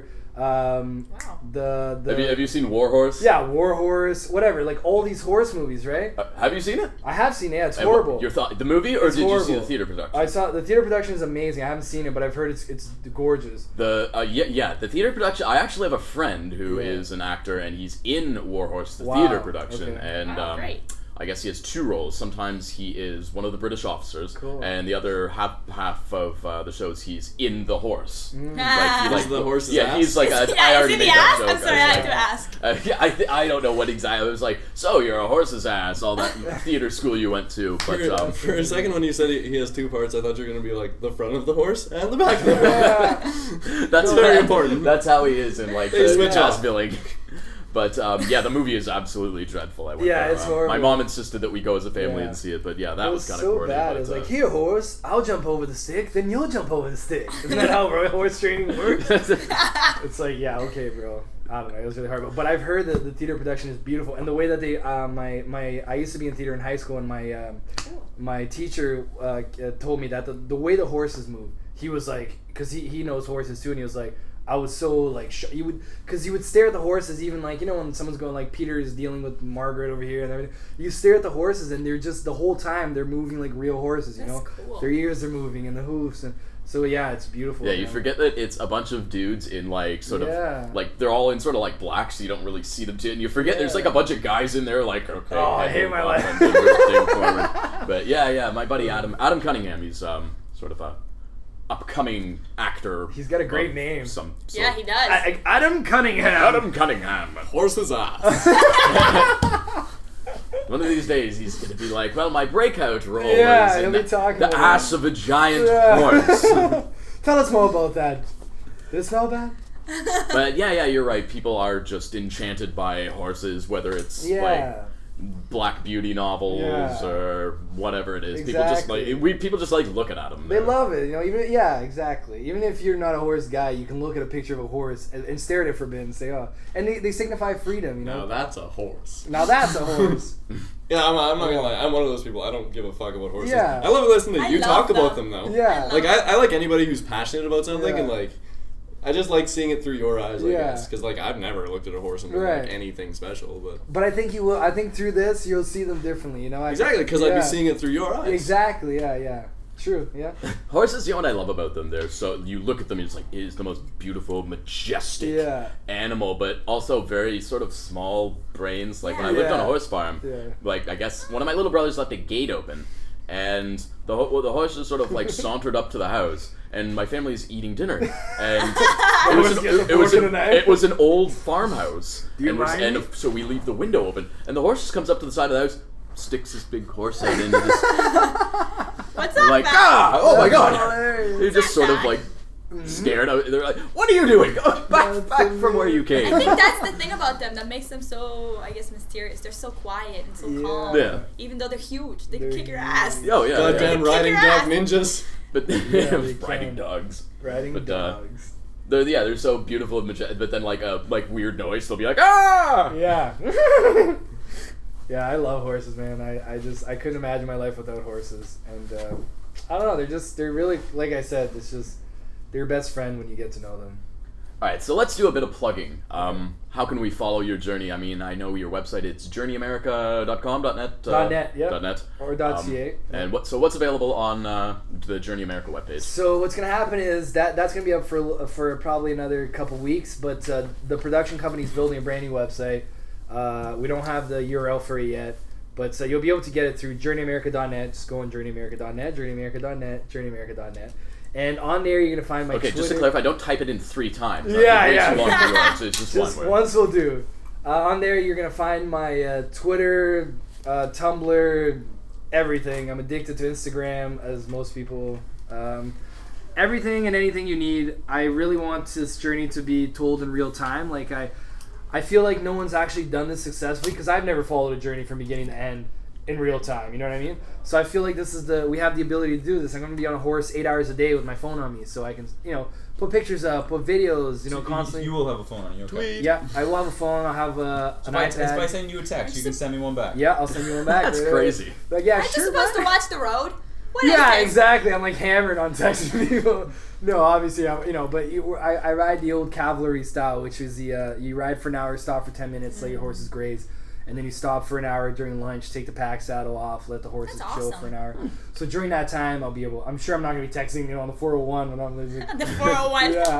Um, Wow. The the Have you have you seen War Horse? yeah, War Horse, whatever. Like all these horse movies, right? Uh, have you seen it? I have seen it. Yeah, it's And what- horrible. Your thought, the movie, or It's did you see horrible. the theater production? I saw the theater production is amazing. I haven't seen it, but I've heard it's it's gorgeous. The uh, yeah yeah the theater production. I actually have a friend who is Yeah. an actor, and he's in War Horse, the Wow, theater production, okay. and Wow, um, great. I guess he has two roles. Sometimes he is one of the British officers, Cool. and the other half half of uh, the shows he's in the horse. Mm. Ah. Like, Is the horse's yeah, ass? he's like Is a, he- I is already he made the that ass? joke. I'm sorry, I I was have to like- ask. Uh, yeah, I, th- I don't know what exactly. I was like, so you're a horse's ass, all that theater school you went to, but For, um, for a second, when you said he, he has two parts, I thought you were going to be like the front of the horse and the back of the horse. that's very important. That's how he is in like They the switch jazz off. billing. But um, yeah, the movie is absolutely dreadful. I went Yeah, there, it's uh, horrible. My mom insisted that we go as a family Yeah. and see it, but yeah, that It was, was kind of so corny. bad. but, It was uh, like, here, horse, I'll jump over the stick, then you'll jump over the stick. Isn't that how horse training works? It's like, yeah, okay, bro. I don't know. It was really hard, but, but I've heard that the theater production is beautiful, and the way that they, uh, my my, I used to be in theater in high school, and my um, my teacher uh, uh, told me that the, the way the horses move, he was like, because he, he knows horses too, and he was like, I was so like sh- you would because you would stare at the horses even like you know when someone's going like Peter is dealing with Margaret over here and everything. You stare at the horses and they're just the whole time they're moving like real horses. You That's know, cool. their ears are moving and the hoofs and so yeah, it's beautiful. Yeah, you man. forget that it's a bunch of dudes in like sort Yeah. of like they're all in sort of like black, so you don't really see them too. And you forget Yeah. there's like a bunch of guys in there, like okay, Oh, I head hate move my up life. and do this thing forward. But yeah, yeah, my buddy Adam Adam Cunningham, he's um sort of a upcoming actor. He's got a great of name. Some Yeah, sort. he does. I, I, Adam Cunningham. Adam Cunningham. Horse's ass. One of these days, he's going to be like, well, my breakout role Yeah, is he'll in be talking the about ass of a giant Yeah. horse. Tell us more about that. Did it smell bad? But yeah, yeah, you're right. People are just enchanted by horses, whether it's Yeah. like Black Beauty novels Yeah. or whatever it is. People just Exactly. like we people just like looking at them. They love it, you know. Even yeah, exactly. Even if you're not a horse guy, you can look at a picture of a horse and, and stare at it for a bit and say, "Oh," and they, they signify freedom, you know. Now that's a horse. Now that's a horse. Yeah, I'm, I'm not gonna lie. I'm one of those people. I don't give a fuck about horses. Yeah. I love listening to I you love talk about them. them though. Yeah. Like I, I like anybody who's passionate about something Yeah. and like I just like seeing it through your eyes, I Yeah. guess, because like I've never looked at a horse and been Right. like anything special, but But I think you will. I think through this, you'll see them differently. You know. I, exactly because I'd yeah. be seeing it through your eyes. Exactly. Yeah. Yeah. True. Yeah. Horses, you know what I love about them? They're so you look at them, and it's like it is the most beautiful, majestic Yeah. animal, but also very sort of small brains. Like when I lived Yeah. on a horse farm, Yeah. like I guess one of my little brothers left a gate open, and the ho- well, the horse just sort of like sauntered up to the house, and my family's eating dinner, and it was horse an, gets a it, it was fork an, and a knife? it was an old farmhouse, you and, we're- mind and me? so we leave the window open, and the horse just comes up to the side of the house, sticks his big horse head into this. What's They're up, like, man? ah, oh my That's god! hilarious. They're just sort of like scared. Out. They're like, what are you doing? Go back, back from where you I came. think that's the thing about them that makes them so, I guess, mysterious. They're so quiet and so Yeah. calm. Yeah. Even though they're huge, they can They're kick your huge. ass. Oh yeah, Goddamn yeah. Kick riding your dog ass. ninjas. But they riding can. dogs. Riding But, uh, dogs. They're yeah, they're so beautiful and majestic. But then like a like weird noise, they'll be like ah. Yeah. Yeah, I love horses, man. I, I just I couldn't imagine my life without horses. And uh, I don't know, they're just they're really like I said, it's just they're your best friend when you get to know them. All right, so let's do a bit of plugging. Um, how can we follow your journey? I mean, I know your website. It's journey america dot com dot net. Uh, Dot net, yep. Dot net. Or dot .ca. And what? So what's available on uh, the Journey America webpage? So what's gonna happen is that that's gonna be up for for probably another couple weeks. But uh, the production company's building a brand new website. Uh, we don't have the U R L for it yet, but so you'll be able to get it through journey america dot net. Just go on journey america dot net, journey america dot net, journey america dot net, and on there you're gonna find my Okay, Twitter. just to clarify, don't type it in three times. Yeah, That'd be way yeah. too long for words. It's just, Just one word. once will do. Uh, on there, you're gonna find my uh, Twitter, uh, Tumblr, everything. I'm addicted to Instagram, as most people. Um, everything and anything you need. I really want this journey to be told in real time. Like I, I feel like no one's actually done this successfully because I've never followed a journey from beginning to end in real time. You know what I mean? So I feel like this is the we have the ability to do this. I'm gonna be on a horse eight hours a day with my phone on me, so I can you know put pictures up, put videos. You know, So constantly. You will have a phone on you. Okay. Yeah, I will have a phone. I'll have uh, So an if I, if I iPad. send you a text, you can send me one back. Yeah, I'll send you one back. That's right? crazy. But yeah, Aren't you sure. supposed to man. watch the road? What is Yeah, this? exactly. I'm like hammered on texting people. No, obviously, I'm, you know, but you, I, I ride the old cavalry style, which is the uh, you ride for an hour, stop for ten minutes, let your horses graze, and then you stop for an hour during lunch, take the pack saddle off, let the horses That's chill awesome. for an hour. So during that time, I'll be able. I'm sure I'm not gonna be texting you on the four oh one when I'm like, The four oh one. yeah.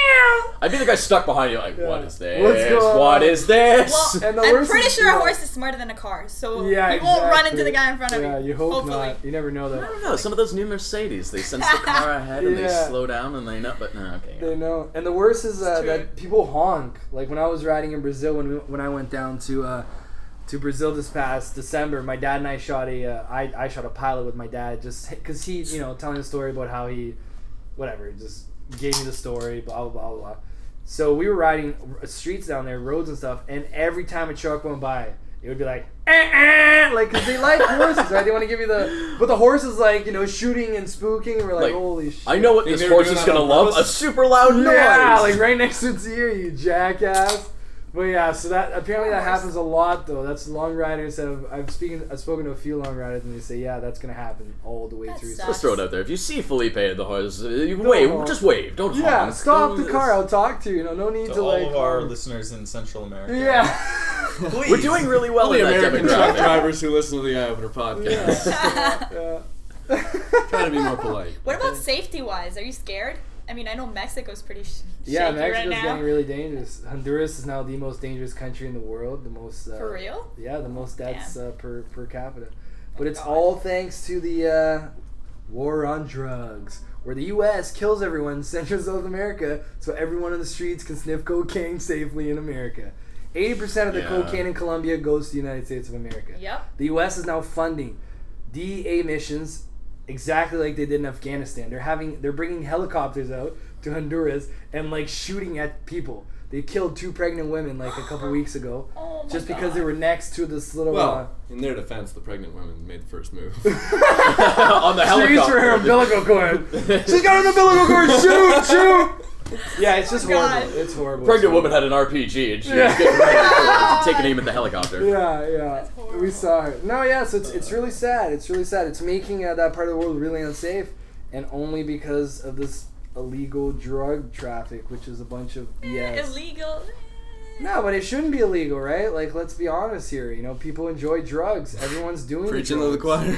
I'd be the guy stuck behind you, like, Yeah. what is this? What's going What on? is this? Well, And the I'm worst pretty is- sure yeah. a horse is smarter than a car, so Yeah, you won't run exactly. into the guy in front of Yeah, you. you hope Hopefully. not. You never know I that. don't know. Some of those new Mercedes, they sense the car ahead and they Yeah. slow down and they know. But no, okay. They know. And the worst is uh, It's true. that people honk. Like when I was riding in Brazil, when we, when I went down to uh, to Brazil this past December, my dad and I shot a uh, I, I shot a pilot with my dad just because he you know telling a story about how he whatever just gave me the story blah blah blah blah. So we were riding streets down there, roads and stuff, and every time a truck went by, it would be like, eh, eh, like, because they like horses, right? They want to give you the, but the horse is like, you know, shooting and spooking, and we're like, Like, holy shit. I know what Think this they were horse doing is that gonna on love: purpose? a super loud noise. Yeah, like right next to its ear, you jackass. But yeah, so that apparently that happens a lot though. That's long riders that have, I've speaking I've spoken to a few long riders and they say yeah that's gonna happen all the way That through. sucks. Let's throw it out there. If you see Felipe at the horse, uh, you wave. honk. Just wave. Don't Yeah, honk. stop Don't- the car. I'll talk to you. You know, no need To to all like. of our um, listeners in Central America. Yeah. We're doing really well All the in that American truck demographic. drivers who listen to the Eye Opener podcast. yeah. Try to be more polite. What about safety wise? Are you scared? I mean, I know Mexico's pretty sh- Yeah, shaky Mexico's right now. getting really dangerous. Honduras is now the most dangerous country in the world. The most. Uh, For real? Yeah, the most deaths uh, per per capita. But Oh, it's God. all thanks to the uh, war on drugs, where the U S kills everyone in Central and South America, so everyone on the streets can sniff cocaine safely in America. eighty percent of the Yeah. cocaine in Colombia goes to the United States of America. Yep. The U S is now funding D E A missions exactly like they did in Afghanistan. They're having they're bringing helicopters out to Honduras and like shooting at people. They killed two pregnant women like a couple weeks ago Oh my just because God. they were next to this little Well, in their defense, the pregnant women made the first move. On the uh, trees for her helicopter. umbilical cord. She's got an umbilical cord. Shoot, shoot. Yeah, it's just Oh, God. horrible. It's horrible. Pregnant It's woman horrible. had an R P G and she Yeah. was getting ready to take an aim at the helicopter. Yeah, yeah. horrible. We saw it. No, yeah. So it's it's really sad. It's really sad. It's making uh, that part of the world really unsafe, and only because of this illegal drug traffic, which is a bunch of B Eh, S. illegal. No, but it shouldn't be illegal, right? Like, let's be honest here. You know, people enjoy drugs. Everyone's doing Preaching to the drugs. choir.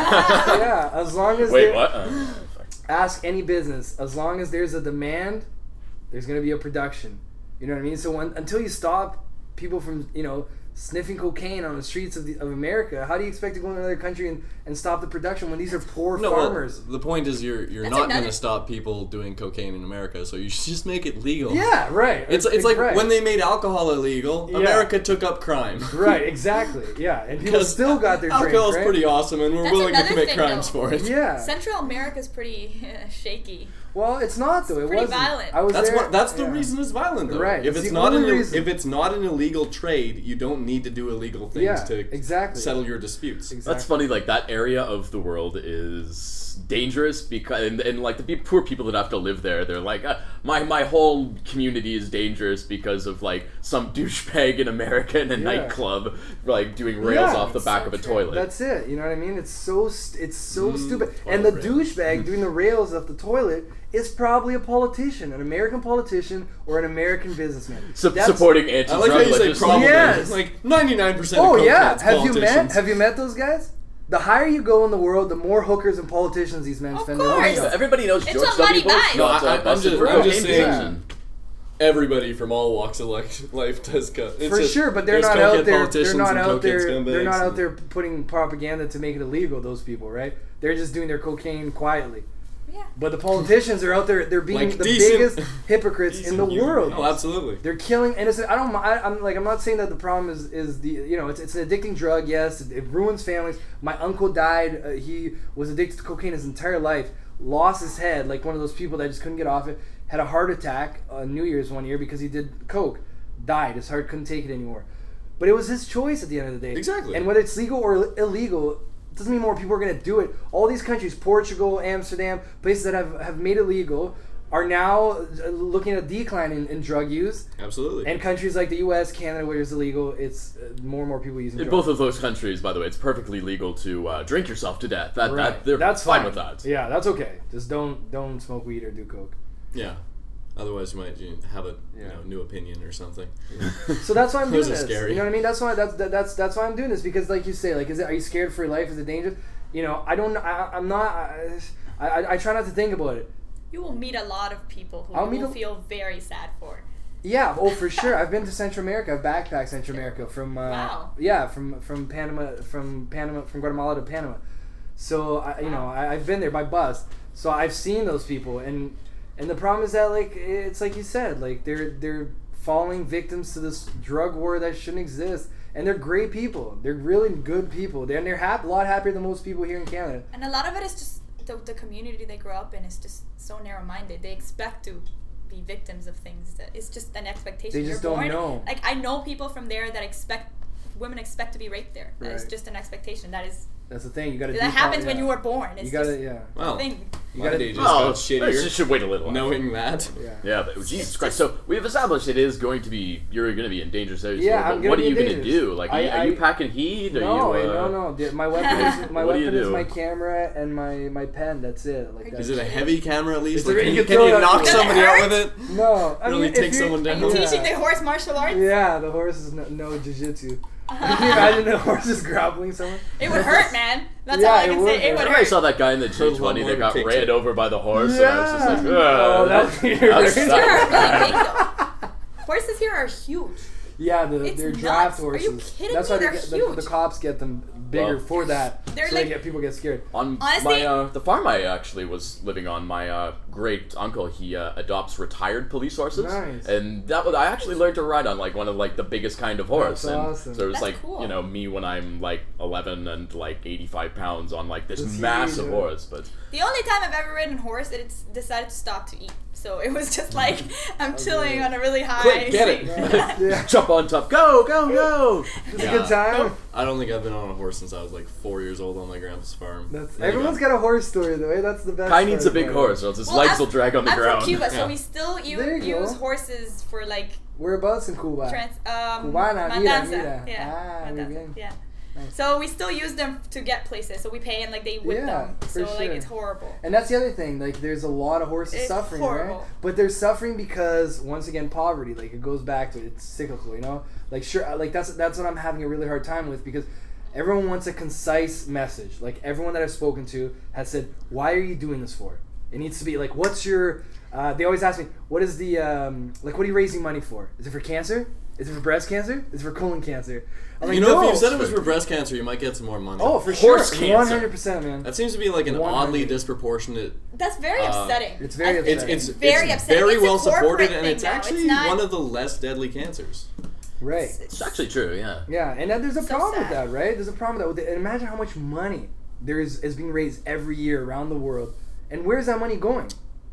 Yeah, as long as Wait, they- what? Uh, ask any business. As long as there's a demand, there's gonna be a production. You know what I mean? So when, until you stop people from, you know, sniffing cocaine on the streets of, the, of America, how do you expect to go to another country and, and stop the production when these are poor No, well, farmers? the point is you're you're That's not going another- to stop people doing cocaine in America, so you should just make it legal. Yeah, right. It's it's like right. when they made alcohol illegal, Yeah. America took up crime. Right, exactly. Yeah, and people Because still got their drink, alcohol's right? pretty awesome, and we're That's willing to another commit thing, crimes though. for it. Yeah. Central America's pretty uh, shaky. Well, it's not though. It pretty wasn't. violent. I was That's there. what. That's the yeah. reason it's violent, though. Right, If it's it's the not an only reason. if it's not an illegal trade, you don't need to do illegal things Yeah, to exactly. settle your disputes. Exactly. That's funny. Like that area of the world is dangerous because, and, and like the pe- poor people that have to live there, they're like, uh, my my whole community is dangerous because of like some douchebag in America in a Yeah. nightclub, like doing rails Yeah. off the It's back so of a true. toilet. That's it. You know what I mean? It's so st- it's so Mm, stupid. And the toilet rails. douchebag doing the rails off the toilet is probably a politician, an American politician or an American businessman. Sup- That's- supporting I anti-drug like how you say legislation. probably. Yes. Like ninety-nine percent Oh of yeah. cokeheads Have you met? politicians. Have you met those guys? The higher you go in the world, the more hookers and politicians these men Of spend their money course. on. Everybody knows It's George a W. money Bush. bag. No, got, uh, I- I'm busted just- for I'm cocaine just saying- possession. Everybody from all walks of life, life does go. It's For just- sure, but they're there's not cokehead out there. They're politicians not and out cokehead there. They're scumbags not out and- there putting propaganda to make it illegal. Those people, right? They're just doing their cocaine quietly. Yeah. But the politicians are out there. They're being Like the decent- biggest hypocrites in the decent human world. beings. Oh, absolutely. They're killing innocent. I don't. I, I'm like. I'm not saying that the problem is is the you know it's it's an addicting drug. Yes, it, it ruins families. My uncle died. Uh, he was addicted to cocaine his entire life. Lost his head like one of those people that just couldn't get off it. Had a heart attack on New Year's one year because he did coke. Died. His heart couldn't take it anymore. But it was his choice at the end of the day. Exactly. And whether it's legal or illegal, doesn't mean more people are going to do it. All these countries, Portugal, Amsterdam, places that have, have made it legal, are now uh, looking at a decline in, in drug use. Absolutely. And countries like the U S, Canada, where it's illegal, it's uh, more and more people using In drugs. both of those countries, by the way, it's perfectly legal to uh, drink yourself to death. That, Right. that they're that's fine, fine with that. Yeah, that's okay. Just don't don't smoke weed or do coke. Yeah. Otherwise, you might you have a Yeah. you know new opinion or something. So that's why I'm doing Those are this. scary. You know what I mean? That's why that's that, that's that's why I'm doing this because, like you say, like, is it? Are you scared for your life? Is it dangerous? You know, I don't. I, I'm not. I, I I try not to think about it. You will meet a lot of people who I'll you meet will a- feel very sad for. Yeah, oh for sure. I've been to Central America. I've backpacked Central America from uh, Wow. yeah from from Panama from Panama from Guatemala to Panama. So I, you know I, I've been there by bus. So I've seen those people, and and the problem is that like it's like you said, like they're they're falling victims to this drug war that shouldn't exist. And they're great people. They're really good people. They're, and they're hap- a lot happier than most people here in Canada. And a lot of it is just the, the community they grow up in is just so narrow-minded. They expect to be victims of things. That it's just an expectation. They just You're don't born, know. Like I know people from there that expect women expect to be raped there. That is Right. just an expectation. That is That's the thing. You got to. that happens when you were born. It's You got to just yeah. Well, a thing. You My gotta. day just Oh, got shittier. I just should wait a little. Knowing that. Yeah. Yeah, but Jesus Christ. So we've established it is going to be, you're going to be in dangerous areas. Yeah, but I'm gonna what be are you in going to dangerous. do? Like, I- are, you- are you I- packing heat? Are No, you, uh, no, no. The- My weapon is my What do weapon you is do? my camera and my my pen. That's it. Like Is that's it a heavy camera at least? Is Like, there- can you you, can can you throw it knock at- somebody Does it out hurt? with it? No, I Really mean, take if you- someone down. Are you Yeah. teaching the horse martial arts? Yeah, the horse is no, no jiu-jitsu. Can you imagine the horse is grappling someone? It would hurt, man. That's Yeah, all I it can would say. It hurt. would I hurt. saw that guy in the There's a lot G twenty more that got kicks ran in. over by the horse, and I was just like, Yeah. Ugh, Oh, that would be that's hilarious. sad. Horses here are huge. Yeah, the, It's they're nuts. draft Are horses. you kidding That's me? why they They're get, the, huge. the cops get them bigger Well, for that. they're so like- they get people get scared. On Honestly- my uh, the farm I actually was living on, my uh, great uncle he uh, adopts retired police horses, Nice. and that was I actually learned to ride on like one of like the biggest kind of horse. That's and awesome. So it was That's like cool. you know me when I'm like eleven and like eighty-five pounds on like this That's massive huge, yeah. horse, but The only time I've ever ridden a horse, it's decided to stop to eat. So it was just like I'm chilling on a really high. quick get it, seat. Yeah. jump on top, go go go. It's a good time. I don't think I've been on a horse since I was like four years old on my grandpa's farm. That's Then I everyone's got a horse story though. Eh? That's the best. Guy needs a part big about it. horse, or else his Well, legs I'm- will drag on the I'm ground. from Cuba, so Yeah. we still u- There you use go. horses for like Whereabouts in Cuba? trans. Um, Cubana, mira, matanza. mira. Yeah, Ah, muy matanza, bien. yeah. Nice. So we still use them to get places. So we pay and like they whip Yeah, them. for So like sure. it's horrible. And that's the other thing. Like, there's a lot of horses It's suffering, horrible. right? But they're suffering because, once again, poverty. Like, it goes back to it. It's cyclical, you know. Like, sure, like that's that's what I'm having a really hard time with because everyone wants a concise message. Like, everyone that I've spoken to has said, "Why are you doing this for?" It needs to be like, "What's your?" Uh, they always ask me, "What is the um, like? What are you raising money for? Is it for cancer? Is it for breast cancer? Is it for colon cancer?" I'm like, You know, no. if you said it was for breast cancer, you might get some more money. Oh, for Horse sure, cancer. one hundred percent, man. That seems to be like an one oddly hundred. disproportionate. That's very Uh, upsetting. it's very I- It's upsetting. it's Very it's upsetting. very It's a well supported, corporate and thing it's now. actually It's not- one of the less deadly cancers. Right. It's actually true, yeah. Yeah, and then there's a So problem with sad. that, right? There's a problem with that. And imagine how much money there is, is being raised every year around the world. And where's that money going?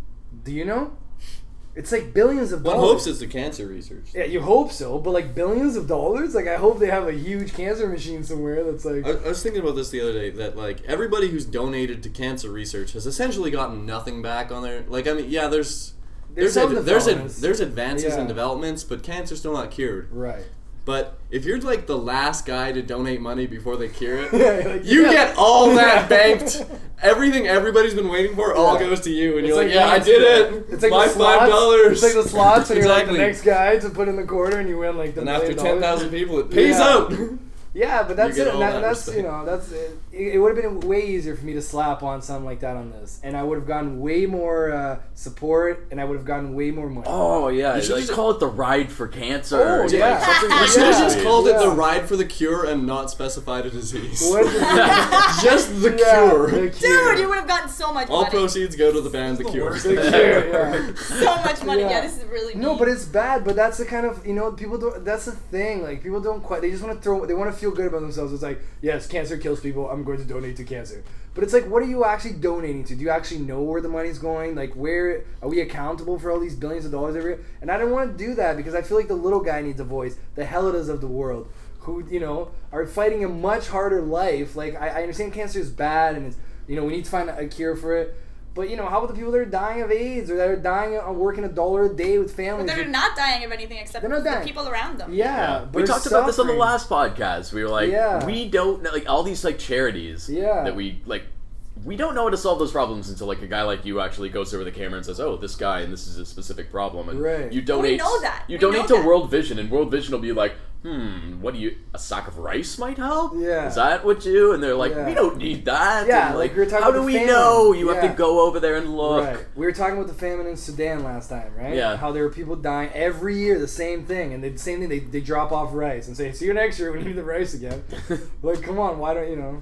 Do you know? It's like billions of One dollars. hopes it's the cancer research. Yeah, you hope so, but like billions of dollars? Like, I hope they have a huge cancer machine somewhere that's like... I, I was thinking about this the other day that like everybody who's donated to cancer research has essentially gotten nothing back on their like I mean yeah there's There's there's some ad, there's ad, developments. there's advances Yeah. and developments, but cancer's still not cured. Right. But if you're like the last guy to donate money before they cure it, Yeah, like, you yeah. get all that banked. Everything everybody's been waiting for all Yeah. goes to you, and It's you're like, like yeah, I the- did it. It's like my the slots, five dollars. It's like the slots, and you're like the Exactly. next guy to put in the quarter, and you win like the And after million ten dollars. thousand people, it pays Yeah. out. Yeah, but that's You get it. And, all that, that and that's respect. you know that's it. It, it would have been way easier for me to slap on something like that on this, and I would have gotten way more uh, support, and I would have gotten way more money. Oh yeah, You should like just- call it the ride for cancer. Oh, Like, yeah. something You like should have that. just called it the Yeah. ride for the cure and not specified a disease. What is it? Just the Yeah, cure. the cure. Dude, you would have gotten so much All money. proceeds go to the band The Cure. The cure, yeah. So much money. Yeah. Yeah. This is really No, mean. but it's bad. But that's the kind of you know people don't. That's the thing. Like people don't quite. They just want to throw. They want to feel good about themselves. It's like yes, cancer kills people. I'm going to donate to cancer. But it's like, what are you actually donating to? Do you actually know where the money's going? Like, where are we accountable for all these billions of dollars every year? And I don't want to do that because I feel like the little guy needs a voice. The Helidas of the world, who you know are fighting a much harder life. Like I, I understand cancer is bad and it's you know we need to find a cure for it. But you know, how about the people that are dying of AIDS or that are dying of working a dollar a day with But families? they're not dying of anything except They're not the dying. people around them. Yeah, but we are talked about this on the suffering. last podcast. We were like, Yeah. we don't know, like all these like charities Yeah. that we like. We don't know how to solve those problems until like a guy like you actually goes over the camera and says, "Oh, this guy and this is a specific problem," and Right. you donate. know that. You We donate know to that. World Vision, and World Vision will be like, "Hmm, what do you? A sack of rice might help. Yeah. Is that what you?" And they're like, Yeah. "We don't need that." Yeah, And, like we were talking how about do the we famine. know? You have Yeah. to go over there and look. Right. We were talking about the famine in Sudan last time, right? Yeah. How there were people dying every year, the same thing, and the same thing. They, they drop off rice and say, "See you next year. We need the rice again." Like, come on, why don't you know?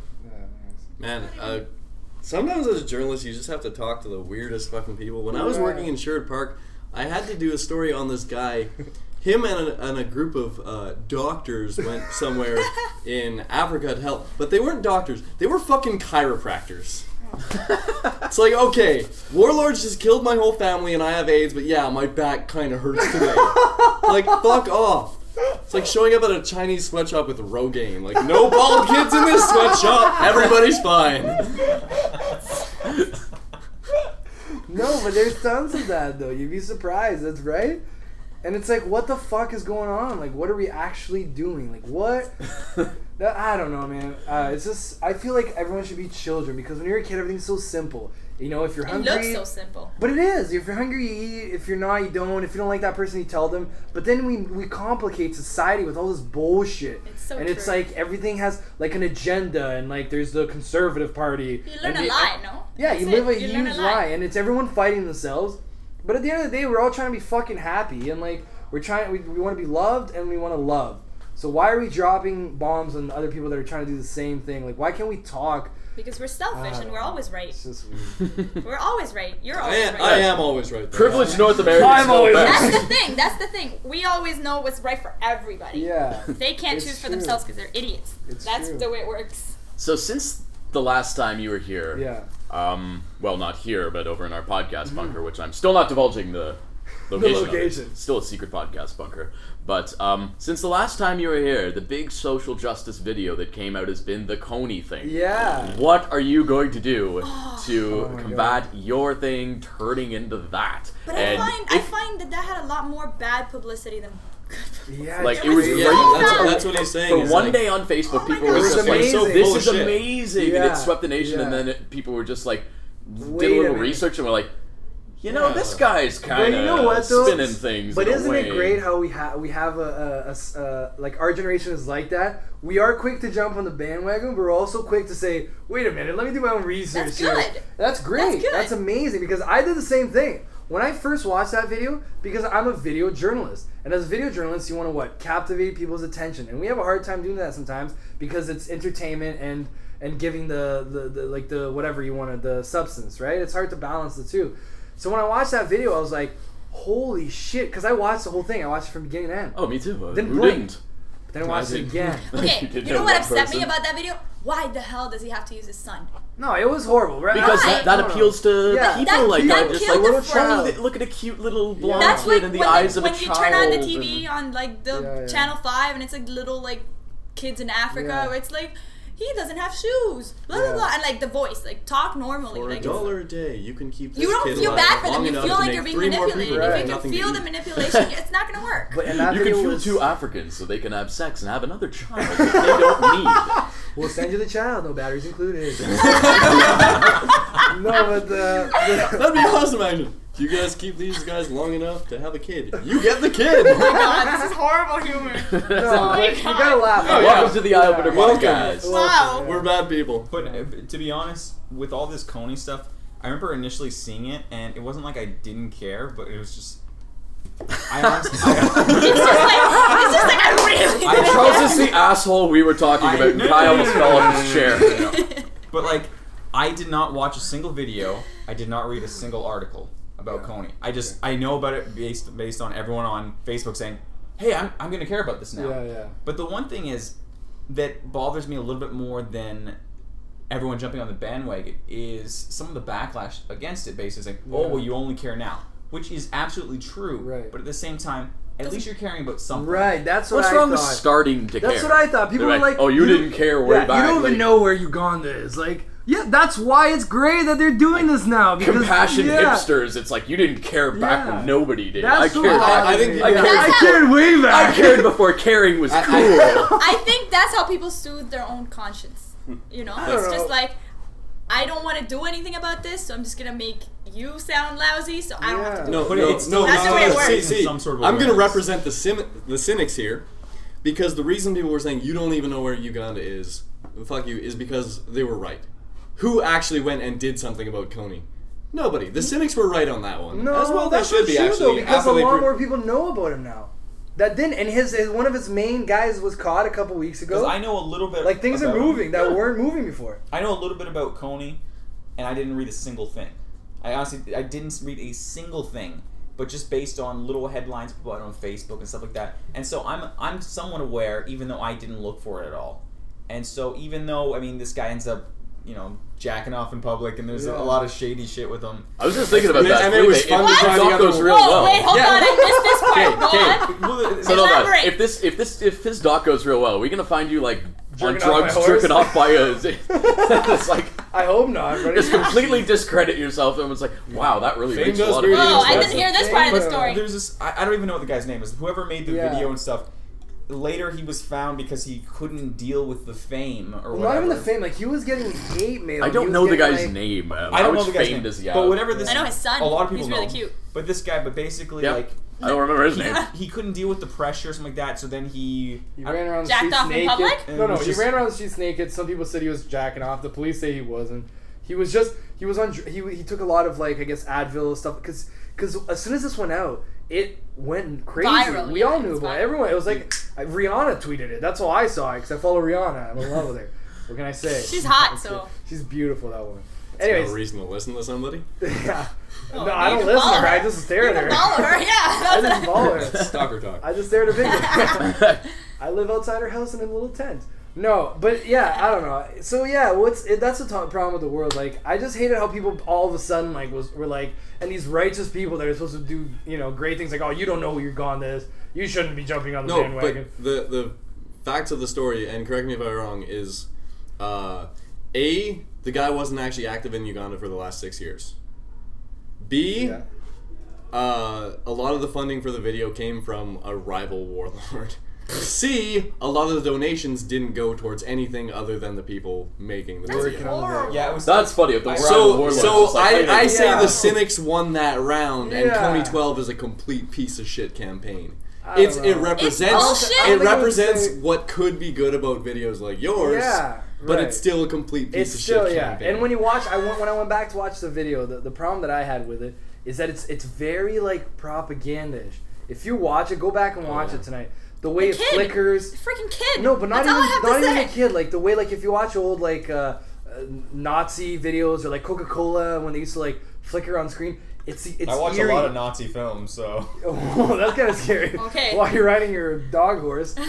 Man, uh, sometimes as a journalist, you just have to talk to the weirdest fucking people. When I was Yeah. working in Sherwood Park, I had to do a story on this guy. Him and a, and a group of uh, doctors went somewhere in Africa to help, but they weren't doctors. They were fucking chiropractors. It's like, okay, warlords just killed my whole family and I have AIDS, but yeah, my back kind of hurts today. Like, fuck off. It's like showing up at a Chinese sweatshop with Rogaine. Like, no bald kids in this sweatshop. Everybody's fine. No, but there's tons of that though. You'd be surprised. That's right. And it's like, what the fuck is going on? Like, what are we actually doing? Like, what? That, I don't know, man. Uh, it's just, I feel like everyone should be children because when you're a kid, everything's so simple. You know, if you're hungry... It looks so simple. But it is. If you're hungry, you eat. If you're not, you don't. If you don't like that person, you tell them. But then we we complicate society with all this bullshit. It's so And true. it's like everything has like an agenda and like there's the conservative party. You learn and a they- lie, no? Yeah, That's you it. live a You learn huge a lie. And it's everyone fighting themselves. But at the end of the day, we're all trying to be fucking happy. And like, we're trying, we, we want to be loved and we want to love. So why are we dropping bombs on other people that are trying to do the same thing? Like, why can't we talk? Because we're selfish Uh, and we're always right. It's just weird. We're always right. You're I always am, right. I am always right there. Privileged North Americans I'm know always best. That's the thing. That's the thing. We always know what's right for everybody. Yeah. They can't It's choose for true. themselves because they're idiots. It's That's true. the way it works. So since the last time you were here, Yeah. um, well, not here, but over in our podcast bunker, which I'm still not divulging the location. of it. location. It's still a secret podcast bunker. But um, since the last time you were here, the big social justice video that came out has been the Coney thing. Yeah. What are you going to do to Oh my combat your thing turning into that? But and I find I if- find that that had a lot more bad publicity than good publicity. Yeah. Like, It it was was Yeah, so that's, bad. that's what he's saying. for is one like, day on Facebook, Oh my people God. were It was just like, amazing. "This Full is of shit. amazing," and Yeah. it swept the nation. And Yeah. then it, people were just like, did Wait a a little minute. research and were like, "You know, Yeah. this guy's But kind of you know what, though? spinning things." But in a isn't way. it great how we have we have a, a- a s- uh, like our generation is like that? We are quick to jump on the bandwagon, but we're also quick to say, "Wait a minute, let me do my own research." That's here." good. That's great. That's That's, good. amazing because I did the same thing when I first watched that video because I'm a video journalist, and as a video journalist, you want to what captivate people's attention, and we have a hard time doing that sometimes because it's entertainment and and giving the the, the like the whatever you wanted the substance, right? It's hard to balance the two. So when I watched that video, I was like, holy shit, because I watched the whole thing. I watched it from beginning to end. Oh, me too. Uh, Then Who blink. didn't? But then I watched I it did. again. Okay, You did you know know what one upset person. me about that video? Why the hell does he have to use his son? No, it was horrible, right? Because Why? that, that No, no. appeals to Yeah. people That- like that that. Just killed like, the oh, child. look, look at a cute little blonde That's kid like in the when, eyes the, of when a you child. turn on the and- T V on like the Yeah, yeah. channel five and it's like little like kids in Africa Yeah. where it's like he doesn't have shoes, blah blah Yeah. blah, and like the voice, like talk normally. For a like it's- dollar a day, you can keep this you don't kid feel alive bad for long them. You enough feel to like make you're being three more manipulated. people Right. If have you can nothing to feel the eat. manipulation, it's not gonna work. But and that You can video fool was, two Africans so they can have sex and have another child that they don't need. we'll send you the child, no batteries included. no, but the, the That'd be awesome, actually. You guys keep these guys long enough to have a kid. You get the kid. Oh my god, this is horrible humor. no, my but you God. gotta laugh. Oh, yeah. Welcome to the Eye Opener Welcome. podcast. Wow. We're bad people. But uh, to be honest, with all this Coney stuff, I remember initially seeing it, and it wasn't like I didn't care, but it was just. I honestly. I, It's just like it's just like I really. I- Charles is the asshole we were talking I- about, and no, Kyle no, no, almost no, fell no, off no, his no, chair. no, no, no. But like, I did not watch a single video. I did not read a single article about Yeah. Coney. I just I know about it based based on everyone on Facebook saying, "Hey, I'm I'm gonna care about this now." Yeah, yeah. But the one thing is that bothers me a little bit more than everyone jumping on the bandwagon is some of the backlash against it. Basically, saying, "Oh, Yeah. well, you only care now," which is absolutely true. Right. But at the same time, at least you're caring about something. Right, that's what What's I wrong thought. with starting to care? That's what I thought. People They're were like, "Oh, you, you- didn't care way yeah, back." you don't even like, know where Uganda is. Like, yeah, that's why it's great that they're doing this now. Because, Compassion yeah, hipsters. It's like you didn't care back Yeah. when nobody did. That's I what cared. I- I back- think I people- cared. I That's cared way back. I cared before caring was I- I- cool. I think that's how people soothe their own conscience. You know, I don't it's just know. like I don't want to do anything about this, so I'm just gonna make you sound lousy, so I don't have to do No, it. But no, it's- no, That's no, the way it no, works. see, see, Some sort of I'm going to awareness. represent the sim- the cynics here, because the reason people were saying you don't even know where Uganda is, fuck you, is because they were right. Who actually went and did something about Coney? Nobody. The cynics were right on that one. No, As well, they that's should not be true, actually. though, because after a they lot pro- more people know about him now. That didn't, and his, his one of his main guys was caught a couple weeks Because ago. I know a little bit. Like things are about him. moving that weren't moving before. I know a little bit about Coney, and I didn't read a single thing. I honestly, I didn't read a single thing, but just based on little headlines people out on Facebook and stuff like that. And so I'm, I'm somewhat aware, even though I didn't look for it at all. And so even though, I mean, this guy ends up, you know, jacking off in public, and there's Yeah. a lot of shady shit with him. I was just thinking about And it- that. and it was Felipe, fun if to the try the doc other goes one. real Whoa, well. wait, hold Yeah. on, I missed this part. Go Okay, on. Well, So no, no, Elaborate. if this if this if his doc goes real well, are we gonna find you like Jerking on off my drugs, horse? jerking off by a. It's like I hope not. But just completely discredit yourself, and it's like, wow, that really Fame makes a does lot of very Oh, I That's didn't the hear this part of the thing. story. There's this. I, I don't even know what the guy's name is. Whoever made the Yeah. video and stuff. Later, he was found because he couldn't deal with the fame or Well, whatever. not even the fame. Like he was getting hate mail. I He don't was know the getting, guy's like, name. Man. I don't How know much the guy's fame name, does he have? but whatever this. I know his son. A lot of people He's know. really him. cute. But this guy, but basically, Yep. like I don't remember his name. he couldn't deal with the pressure or something like that. So then he. He I- ran around the Jacked streets off in naked. public? And No, no, was he just- ran around the streets naked. Some people said he was jacking off. The police say he wasn't. He was just he was on. He he took a lot of like I guess Advil stuff because because as soon as this went out, it went crazy. Viral, we yeah, all knew it's about it. viral. Everyone. It was like I, Rihanna tweeted it. That's all I saw because I follow Rihanna. I'm in love with her. What can I say? She's hot, so. She's beautiful. That woman. No Anyways, reason to listen to somebody. yeah. Oh, no, I you don't can listen to follow her. I her. just stare You at can her. follow her, yeah. I just follow her. Stalker talk. I just stare at a video. I live outside her house in a little tent. No, but yeah, I don't know. So yeah, what's it, that's the t- problem with the world. Like, I just hated how people all of a sudden like was were like, and these righteous people that are supposed to do you know great things like, oh, you don't know you're gone this, you shouldn't be jumping on the No, bandwagon. but the the facts of the story, and correct me if I'm wrong, is uh, A, the guy wasn't actually active in Uganda for the last six years. B, Yeah. uh, a lot of the funding for the video came from a rival warlord. C, a lot of the donations didn't go towards anything other than the people making the That's video. Working on the horrible. Yeah, it was. That's funny. If the I- rival So, warlords so just like, I, hey, I they- say Yeah. the cynics won that round, and Yeah. twenty twelve is a complete piece of shit campaign. I don't It's know. it represents bullshit. I it think I would represents say- what could be good about videos like yours. Yeah, but right. it's still a complete piece It's of still shit yeah. campaign. And when you watch, I went when I went back to watch the video. The, the problem that I had with it is that it's it's very like propaganda-ish. If you watch it, go back and watch yeah. it tonight. The way The it kid. flickers. The freaking kid. No, but not That's all I even have not to even say. a kid. Like the way, like if you watch old like uh, uh, Nazi videos or like Coca-Cola when they used to like flicker on screen, it's it's I watch eerie. a lot of Nazi films, so. Oh, that's kind of scary. Okay. While you're riding your dog horse, they,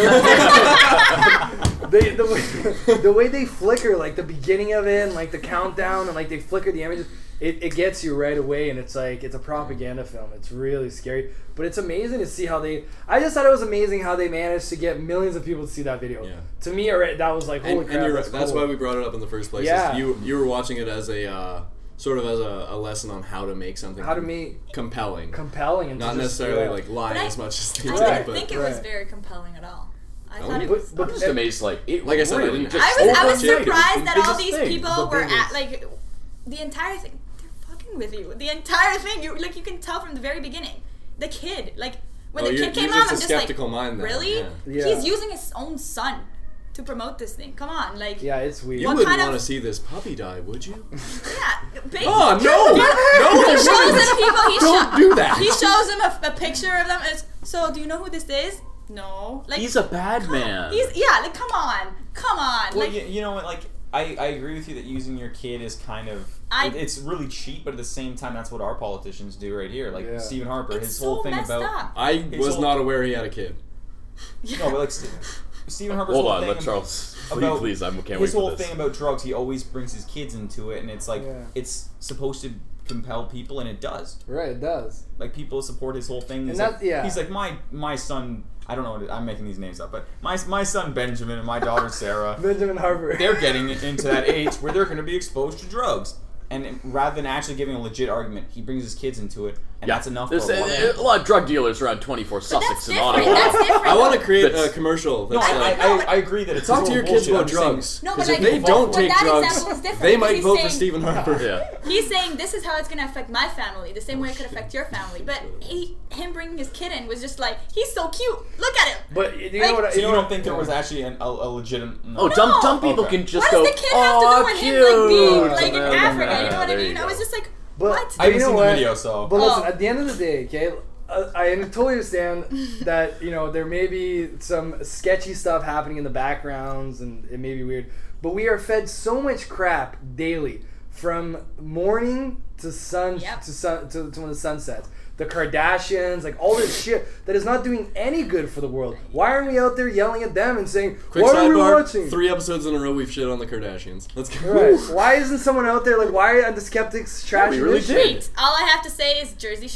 the, way, the way they flicker, like the beginning of it, and like the countdown, and like they flicker the images, it, it gets you right away, and it's like it's a propaganda film. It's really scary, but it's amazing to see how they. I just thought it was amazing how they managed to get millions of people to see that video. Yeah. To me, already, that was like holy and, crap. and you're that's right. That's cool. why we brought it up in the first place. is Yeah. You you were watching it as a uh, sort of as a, a lesson on how to make something How to com- make compelling, compelling and to not just- necessarily yeah. like lying But I- as much as they I did. didn't But think it was Right. very compelling at all. I Oh, thought it but- was. but- I'm just amazed. Like, it Like I said, I really didn't- just I was I was overplayed it. surprised that all Biggest these thing. people The were at biggest. like the entire thing. They're fucking with you. The entire thing. You like you can tell from the very beginning. The kid, like when Oh, the you're- kid came you're on, just I'm a just like, skeptical mind then, really? yeah. Yeah. He's using his own son to promote this thing. Come on, like Yeah, it's weird. you What wouldn't kind want to of- see this puppy die, would you? yeah. Big, Oh no! No, He I shows wouldn't. it to people. He Don't sho- do that. He shows them a, a picture of them. It's, so, do you know who this is? No. Like He's a bad man. He's yeah. Like come on, come on. Well, like you, you know what? Like, I, I agree with you that using your kid is kind of. I- it- it's really cheap, but at the same time, that's what our politicians do right here. Like Yeah. Stephen Harper, it's his so whole thing messed about. up. I His was whole- not aware he had a kid. No, but like St- Stephen Harper's Hold whole on, thing let ab- Charles. Please, about- please, I can't wait his for whole this. thing about drugs, he always brings his kids into it, and it's like Yeah. it's supposed to compel people, and it does. Right, it does. Like people support his whole thing. He's And like, that- yeah. he's like my my son. I don't know. What it, I'm making these names up, but my my son Benjamin and my daughter Sarah. Benjamin Harper. They're getting into that age where they're going to be exposed to drugs. And rather than actually giving a legit argument, he brings his kids into it, and Yeah, that's enough There's for a, one a man. lot of drug dealers around twenty-four But Sussex that's and different. Ottawa. That's different. I want to create That's- a commercial No, that's I, like, I, I, I agree that it's talk to total your kids bullshit. about I'm just saying- drugs. No, but Because like, if they but- don't but take that drugs, example is different they because might he's vote for saying- Stephen Harper. Yeah. He's saying this is how it's gonna affect my family, the same way it could affect your family. But he, him bringing his kid in was just like, he's so cute. Look at him. But you know Like- what? I- So you you know don't what- think there was actually an, a, a legitimate? No. Oh, dumb, No. dumb people Okay. can just What go, does the kid have to do "Aw, with him like being cute." like in Yeah, Africa? You know yeah, what I there mean? you I was go. just like, But what? I haven't you know seen what? the video, so. But listen, Oh. at the end of the day, okay, uh, I totally understand that you know there may be some sketchy stuff happening in the backgrounds, and it may be weird. But we are fed so much crap daily, from morning to sun Yep. to sun to, to when the sun sets. The Kardashians, like all this shit that is not doing any good for the world. Why aren't we out there yelling at them and saying, Quick "What are we sidebar: watching?" three episodes in a row we've shit on the Kardashians. Let's go. Right. Why isn't someone out there like? Why are the skeptics trashing we really this did. shit? Wait, all I have to say is Jersey Shore.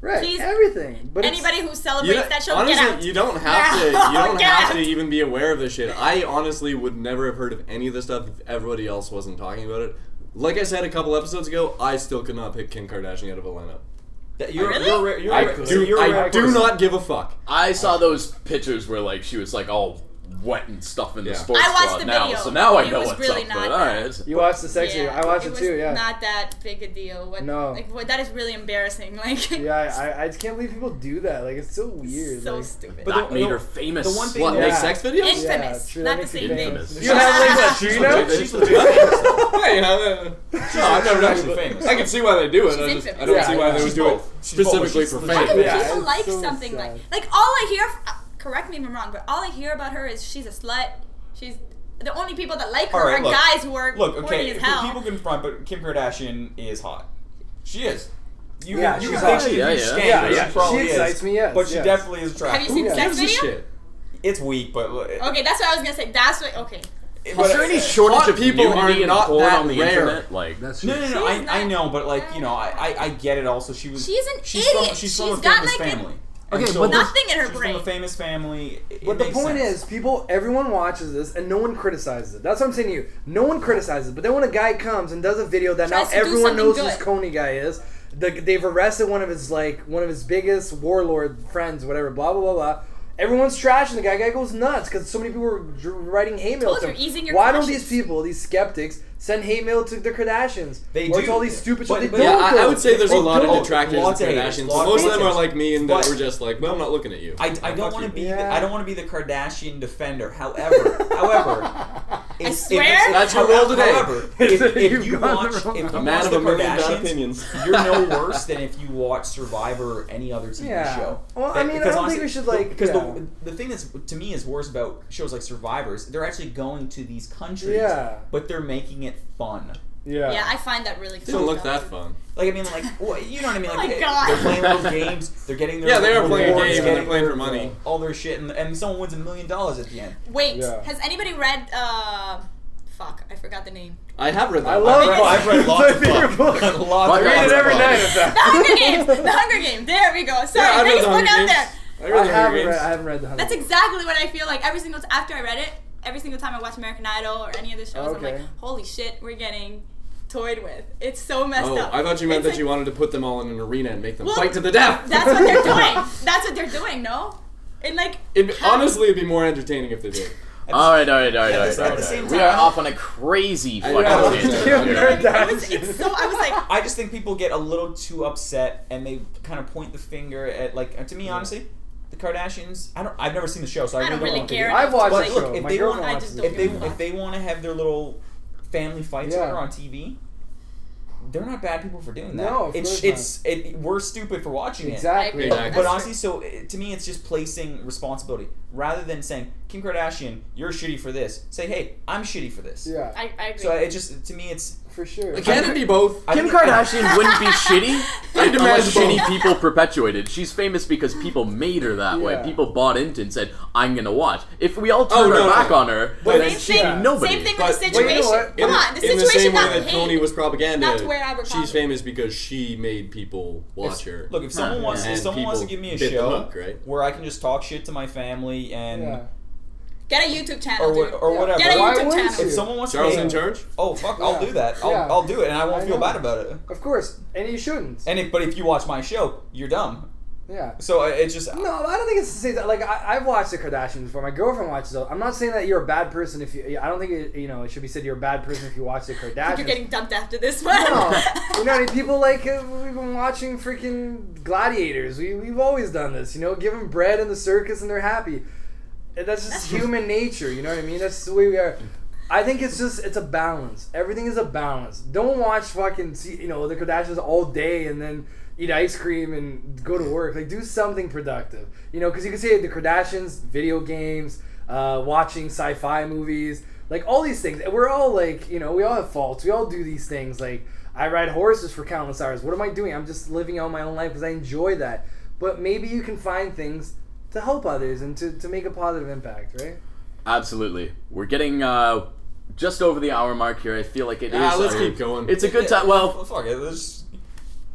Right, Please, everything. But anybody who You celebrates don't- that show, honestly, get out. you don't have to. You don't Get have out. to even be aware of this shit. I honestly would never have heard of any of this stuff if everybody else wasn't talking about it. Like I said a couple episodes ago, I still could not pick Kim Kardashian out of a lineup. That you're, Really? you're, you're, I you're, do. you're a I rare do person. not give a fuck. I saw those pictures where like she was like all wet and stuff in the Yeah. sports I watched bra the now, video. so now I It know was what's really up. not But that- alright. You watched the sex video. I watched it, was too, yeah. Not that big a deal. What, No. Like, what, that is really embarrassing. Like, Yeah, I, I just can't believe people do that. Like, it's so weird. so like, stupid. But That the- made the- her famous. the one thing- What, Yeah. like sex videos? Infamous. Yeah, true, Not that the makes you same thing. famous. You have like that, She's you know? legit. She's legit famous. Hey, uh, no, I've never done actually it. famous. I can see why they do it. She's I, just, infamous. I don't Yeah, see why yeah. they would She's do both. it She's both. specifically She's for legit. How can fame. Yeah, people it's like so something sad. like like all I hear? Uh, correct me if I'm wrong, but all I hear about her is she's a slut. She's the only people that like her All right, are look. guys who are Look, horny okay, as hell. people can front, but Kim Kardashian is hot. She is. You, Yeah, you she's think hot. she's Yeah, a yeah. scandalous, Yeah, yeah. She probably She excites is, me, yes, but she yes. definitely is Have attractive. you seen Yeah. sex Gives a video? shit. It's weak, but Okay, that's what I was gonna say. That's what. Okay. but Is there any uh, shortage hot of people nudity are and not porn that on the rare. internet? Like, That's No, no, no. She's I, I not- know, but like you know, I, I I get it. Also, she was. She's an she's idiot. From, she's from She's a got, famous like, a- family. Okay, And so but the- Nothing in her she's brain. from a famous family. It But the makes point sense. is, people, everyone watches this and no one criticizes it. That's what I'm saying to you. No one criticizes it. But then when a guy comes and does a video that Tries now to do everyone something knows good. who Coney guy is, the, they've arrested one of his like one of his biggest warlord friends, whatever. Blah blah blah blah. Everyone's trashing the guy. Guy goes nuts because so many people were dr- writing hate mail Told to you, him. easing your Why don't conscience. these people, these skeptics, send hate mail to the Kardashians? They or do. to all these stupid But- shit they but- Yeah, don't I, do. I would say there's a Oh, lot don't. of detractors of Lots the of haters, Kardashians. lots of Most of them haters. are like me and that But- we're just like, well, I'm not looking at you. I, I Fuck don't want to you. be the, Yeah. I don't want to be the Kardashian defender. However, however, if, if swear? it's- That's your role today. However, if, if You've you gone watch, the wrong if you route. Man watch of the a million bad Kardashians, opinions. you're no worse than if you watch Survivor or any other T V Yeah. show. Well, I mean, I Because don't think we should, like, because yeah. the, the thing that's to me is worse about shows like Survivors, they're actually going to these countries, Yeah. but they're making it fun. Yeah. Yeah, I find that really. Didn't fucked look up. that fun. Like I mean, like well, you know what I mean? Like Oh my they- God. they're playing little games. They're getting their Yeah, they are rewards, playing a game and they're getting playing their- for money. all their shit, and, and someone wins a million dollars at the end. Wait, Yeah. has anybody read? uh... Fuck, I forgot the name. I have read that. I love I've read- it. I've read lots My of favorite fuck. book. Lots I of read lots it of every fuck. night. In The fact. Hunger Games. The Hunger Games. There we go. Sorry, Yeah, I've read biggest the book Hunger out Games. there. I I read the Hunger haven't Games. read. I haven't read the Hunger That's Games. exactly what I feel like every single time after I read it. Every single time I watch American Idol or any of the shows, I'm like, Okay. holy shit, we're getting toyed with. It's so messed Oh, up. I thought you meant It's that like- you wanted to put them all in an arena and make them Well, fight to the death. That's what they're doing. That's what they're doing. No, and like It'd be, how- honestly, it'd be more entertaining if they did. all right, all right, all right, At all the- right. at all the right. same We are time- off on a crazy fucking Yeah. tangent Yeah. here. Yeah. it was, it's so. I was like, I just think people get a little too upset and they kind of point the finger at like to me honestly, the Kardashians. I don't. I've never seen the show, so I, I don't really really know care. what they do. I've watched But the look, show. if My they girlfriend want- I watches just it. don't If they give a fuck. if they want to have their little family fights Yeah. that are on T V, they're not bad people for doing that. No, of it's course it's it, we're stupid for watching it. Exactly. I agree. Exactly. But That's honestly, so uh, to me, it's just placing responsibility rather than saying Kim Kardashian, you're shitty for this. Say, hey, I'm shitty for this. Yeah, I, I agree. So it just to me, it's for sure. Can it be both? I Kim think- Kardashian wouldn't be shitty I'd unless imagine shitty both. people perpetuated. She's famous because people made her that way. Yeah. People bought into it and said, I'm going to watch. If we all Oh, turn no, our no, back no. on her, But then same she'd thing. be nobody. Same thing But- with the but you know situation. what? Come in, on, the in the situation same way not that hate. Tony was propaganda, Not to wear Abercrombie. she's famous because she made people watch her. Look, if someone Yeah. wants, if And someone wants to people give me a bit the show hook, right? where I can just talk shit to my family and Yeah. Get a YouTube channel, or what, dude. or Yeah. whatever. Get a Why YouTube wouldn't channel. you? If someone wants Charles to in pay, charge? oh fuck, I'll Yeah. do that. I'll, Yeah. I'll do it, and I won't I feel know. bad about it. Of course, and you shouldn't. And if, but if you watch my show, you're dumb. Yeah. So uh, it's just No, I don't think it's the same. Like I, I've watched the Kardashians before. My girlfriend watches it. I'm not saying that you're a bad person if you. I don't think it, you know it should be said you're a bad person if you watch the Kardashians. You're getting dumped after this one. No, you know what I mean? People like uh, we've been watching freaking Gladiators. We we've always done this. You know, give them bread in the circus and they're happy. And that's just human nature. You know what I mean? That's the way we are. I think it's just it's a balance. Everything is a balance. Don't watch fucking see, you know the Kardashians all day and then eat ice cream and go to work. Like do something productive. You know, because you can say the Kardashians, video games, uh, watching sci-fi movies, like all these things. We're all like, you know, we all have faults. We all do these things. Like I ride horses for countless hours. What am I doing? I'm just living out my own life because I enjoy that. But maybe you can find things to help others and to, to make a positive impact, right? Absolutely. We're getting uh, just over the hour mark here. I feel like it is. Ah, let's uh, keep going. It's a good time. Well, fuck it. Let's,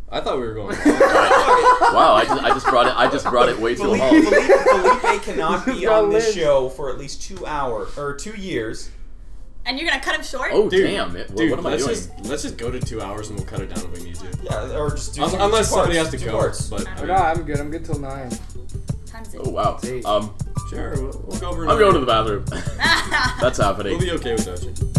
I thought we were going. Wow, I just, I just brought it. I just brought it way too Felipe, long. Felipe, Felipe cannot be got on this Liz. show for at least two hours or two years. And you're gonna cut him short? Oh Dude, damn! It, what, dude, what am I let's doing? just let's just go to two hours and we'll cut it down if we need to. Yeah, or just do Un- two, Unless two somebody parts, has to two go. parts. But I Oh, mean, no, I'm good. I'm good till nine. Time's it. Oh wow. Eight. Um, sure, we'll, we'll go over. I'm another- going to the bathroom. That's happening. We'll be okay without you.